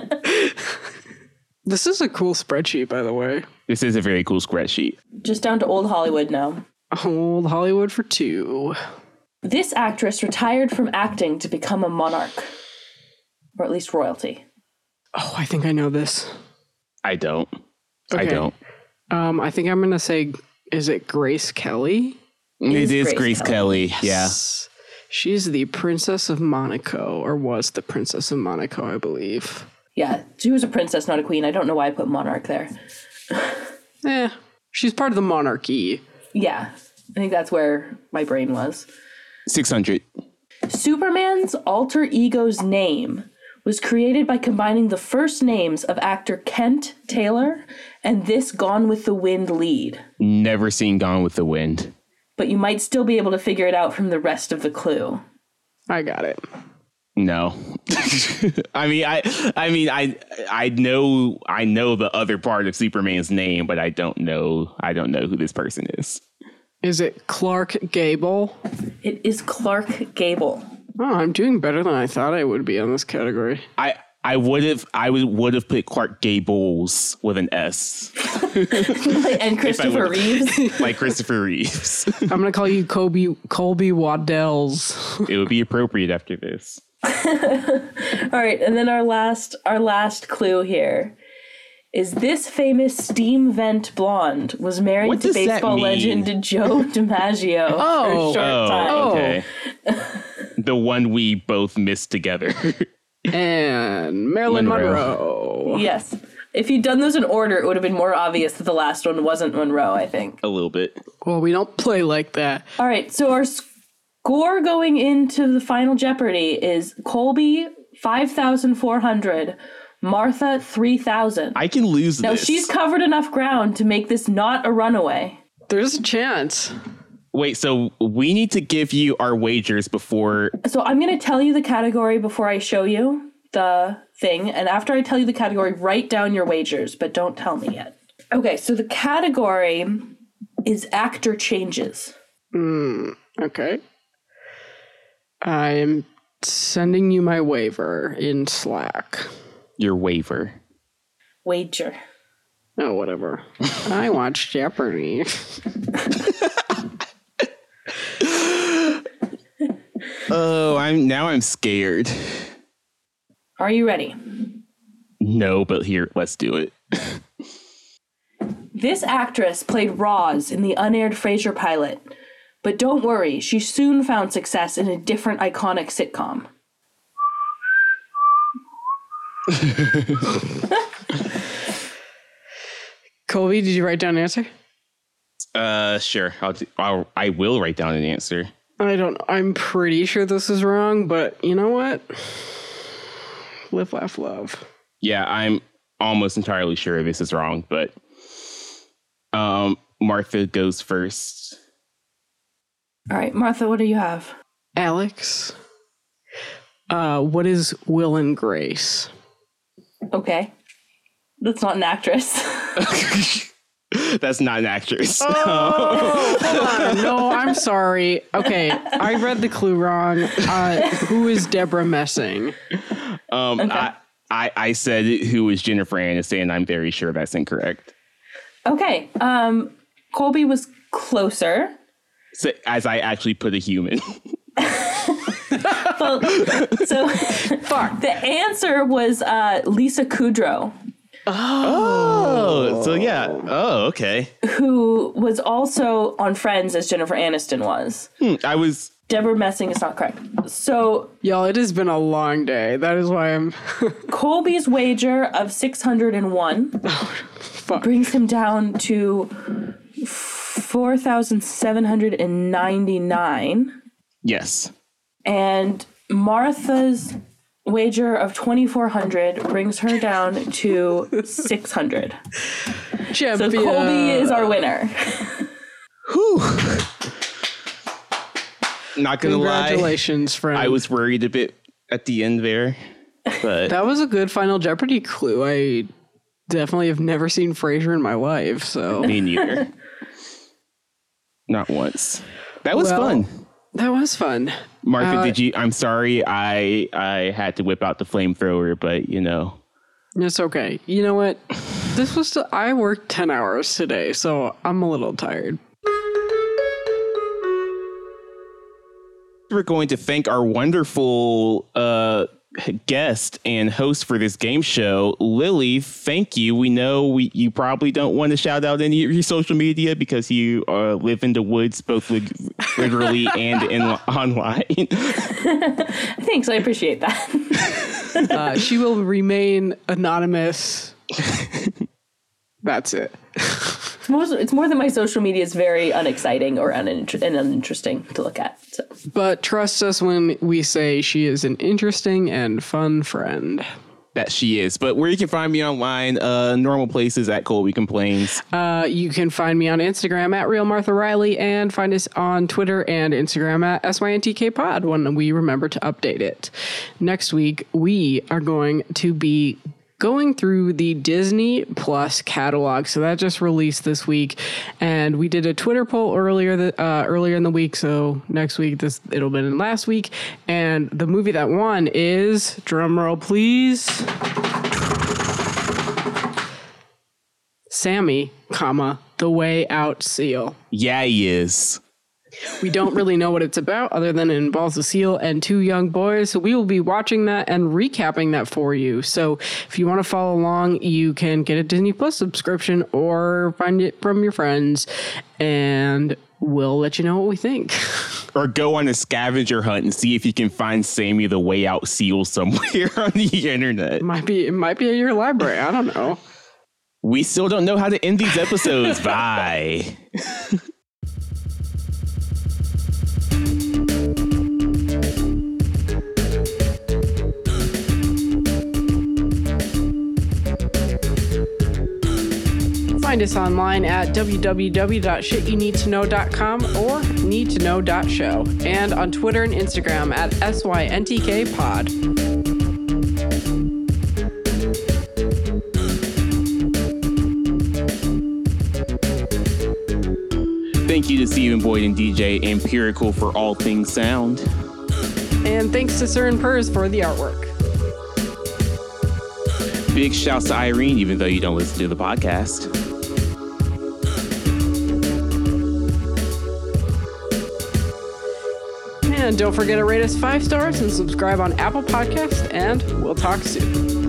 Speaker 1: This is a cool spreadsheet, by the way.
Speaker 2: This is a very cool spreadsheet.
Speaker 3: Just down to old Hollywood now.
Speaker 1: Old Hollywood for two.
Speaker 3: This actress retired from acting to become a monarch, or at least royalty.
Speaker 1: Oh, I think I know this.
Speaker 2: I don't. I
Speaker 1: Okay.
Speaker 2: don't.
Speaker 1: Um, I think I'm going to say, is it Grace Kelly?
Speaker 2: It
Speaker 3: is
Speaker 2: is
Speaker 3: Grace
Speaker 2: Grace
Speaker 3: Kelly.
Speaker 2: Kelly. Yeah.
Speaker 1: Yes. She's the Princess of Monaco, or was the Princess of Monaco, I believe.
Speaker 3: Yeah, she was a princess, not a queen. I don't know why I put monarch there.
Speaker 1: Eh, she's part of the monarchy.
Speaker 3: Yeah, I think that's where my brain was.
Speaker 2: six hundred.
Speaker 3: Superman's alter ego's name was created by combining the first names of actor Kent Taylor and this Gone with the Wind lead.
Speaker 2: Never seen Gone with the Wind.
Speaker 3: But you might still be able to figure it out from the rest of the clue.
Speaker 1: I got it.
Speaker 2: No. I mean, I, I mean, I, I know, I know the other part of Superman's name, but I don't know, I don't know who this person is.
Speaker 1: Is it Clark Gable?
Speaker 3: It is Clark Gable.
Speaker 1: Oh, I'm doing better than I thought I would be on this category.
Speaker 2: I, I would have, I would would have put Clark Gables with an S,
Speaker 3: And Christopher
Speaker 2: would-
Speaker 3: Reeves.
Speaker 2: like Christopher Reeves.
Speaker 1: I'm going to call you Colby, Colby Waddell's.
Speaker 2: It would be appropriate after this.
Speaker 3: All right, and then our last our last clue here is this famous steam vent blonde was married
Speaker 2: What
Speaker 3: to
Speaker 2: does that
Speaker 3: baseball
Speaker 2: mean?
Speaker 3: legend Joe DiMaggio for
Speaker 1: Oh.
Speaker 3: a short
Speaker 2: Oh,
Speaker 3: time.
Speaker 2: okay. The one we both missed together.
Speaker 1: And Marilyn
Speaker 2: Monroe.
Speaker 1: Monroe.
Speaker 3: Yes. If you'd done those in order, it would have been more obvious that the last one wasn't Monroe, I think.
Speaker 2: A little bit.
Speaker 1: Well, we don't play like that.
Speaker 3: All right, so our score going into the final Jeopardy is Colby five thousand four hundred, Martha three thousand.
Speaker 2: I can lose
Speaker 3: Now
Speaker 2: this.
Speaker 3: she's covered enough ground to make this not a runaway.
Speaker 1: There's a chance.
Speaker 2: Wait, so we need to give you our wagers before.
Speaker 3: So I'm going to tell you the category before I show you the thing. And after I tell you the category, write down your wagers, but don't tell me yet. Okay, so the category is actor changes.
Speaker 1: Okay. I'm sending you my waiver in Slack.
Speaker 2: Your waiver.
Speaker 3: Wager.
Speaker 1: Oh, whatever. I watch Jeopardy.
Speaker 2: Oh, I'm now I'm scared.
Speaker 3: Are you ready?
Speaker 2: No, but here, let's do it.
Speaker 3: This actress played Roz in the unaired Frasier pilot. But don't worry, she soon found success in a different iconic sitcom.
Speaker 1: Colby, did you write down an answer?
Speaker 2: Uh, sure. I'll, do, I'll I will write down an answer.
Speaker 1: I don't know. I'm pretty sure this is wrong, but you know what? Live, laugh, love.
Speaker 2: Yeah, I'm almost entirely sure this is wrong, but um, Martha goes first.
Speaker 3: All right, Martha, what do you have?
Speaker 1: Alex, uh, what is Will and Grace?
Speaker 3: Okay. That's not an actress.
Speaker 2: That's not an actress.
Speaker 1: Oh, hold on. No, I'm sorry. Okay, I read the clue wrong. Uh, who is Deborah Messing?
Speaker 2: Um,
Speaker 3: Okay.
Speaker 2: I, I I said who is Jennifer Aniston, and I'm very sure that's incorrect.
Speaker 3: Okay. Um, Colby was closer.
Speaker 2: So, as I actually put a human.
Speaker 3: Well, so the answer was uh, Lisa Kudrow,
Speaker 2: Oh, so yeah. Oh, okay.
Speaker 3: who was also on Friends as Jennifer Aniston was.
Speaker 2: Hmm, I was.
Speaker 3: Deborah Messing is not correct. So
Speaker 1: Y'all, it has been a long day. That is why I'm.
Speaker 3: Colby's wager of six hundred one
Speaker 1: Fuck.
Speaker 3: brings him down to four thousand seven hundred ninety-nine.
Speaker 2: Yes.
Speaker 3: And Martha's wager of twenty-four hundred brings her down to six hundred.
Speaker 1: Champion.
Speaker 3: So Colby is our winner.
Speaker 2: Whew. Not gonna lie.
Speaker 1: Congratulations, friend.
Speaker 2: I was worried a bit at the end there, but
Speaker 1: That was a good Final Jeopardy clue. I definitely have never seen Frasier in my life, so
Speaker 2: me neither. Not once. That was
Speaker 1: Well,
Speaker 2: fun.
Speaker 1: that was fun.
Speaker 2: Martha,
Speaker 1: uh,
Speaker 2: did you? I'm sorry, I I had to whip out the flamethrower, but you know,
Speaker 1: It's okay. You know what? This was still, I worked ten hours today, so I'm a little tired.
Speaker 2: we're going to thank our wonderful uh, guest and host for this game show, Lily. Thank you. We know we you probably don't want to shout out any of your social media because you uh, live in the woods, both lig- literally and in online.
Speaker 3: Thanks, I appreciate that.
Speaker 1: Uh, she will remain anonymous. That's it.
Speaker 3: It's more, it's more than my social media is very unexciting or uninter- and uninteresting to look at. So.
Speaker 1: But trust us when we say she is an interesting and fun friend.
Speaker 2: That she is. But where you can find me online, uh, normal places at Colby Complains.
Speaker 1: Uh, you can find me on Instagram at Real Martha Riley and find us on Twitter and Instagram at S Y N T K Pod when we remember to update it. Next week, we are going to be going through the Disney Plus catalog. So that just released this week, and we did a Twitter poll earlier the, uh, earlier in the week. So next week, this it'll been in last week, and the movie that won is, drumroll please, Sammy, comma, The Way Out Seal.
Speaker 2: Yeah, he is.
Speaker 1: We don't really know what it's about other than it involves a seal and two young boys. So we will be watching that and recapping that for you. So if you want to follow along, you can get a Disney Plus subscription or find it from your friends, and we'll let you know what we think.
Speaker 2: Or go on a scavenger hunt and see if you can find Sammy the Way Out seal somewhere on the internet.
Speaker 1: It might be, it might be at your library. I don't know.
Speaker 2: We still don't know how to end these episodes. Bye.
Speaker 1: Find us online at w w w dot shit you need to know dot com or need to know dot show, and on Twitter and Instagram at S Y N T K Pod.
Speaker 2: Thank you to Stephen Boyd and D J Empirical for all things sound.
Speaker 1: And thanks to Sir and Purrs for the artwork.
Speaker 2: Big shouts to Irene, even though you don't listen to the podcast.
Speaker 1: And don't forget to rate us five stars and subscribe on Apple Podcasts, and we'll talk soon.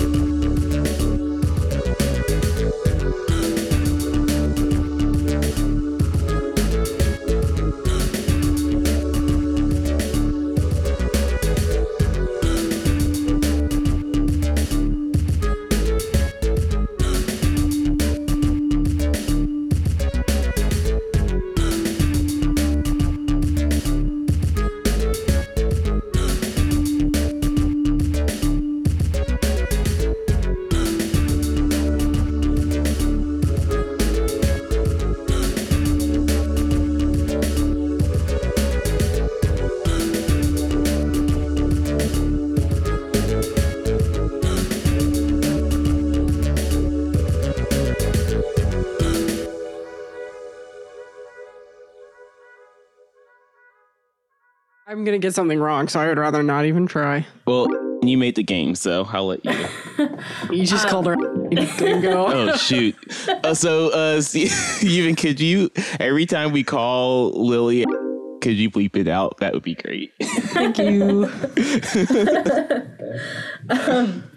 Speaker 1: I'm going to get something wrong, so I would rather not even try.
Speaker 2: Well, you made the game, so I'll let you.
Speaker 1: You just called her Dingo.
Speaker 2: Oh, shoot. Uh, so, uh, Steven, could you, every time we call Lily, could you bleep it out? That would be great.
Speaker 1: Thank you.
Speaker 3: um,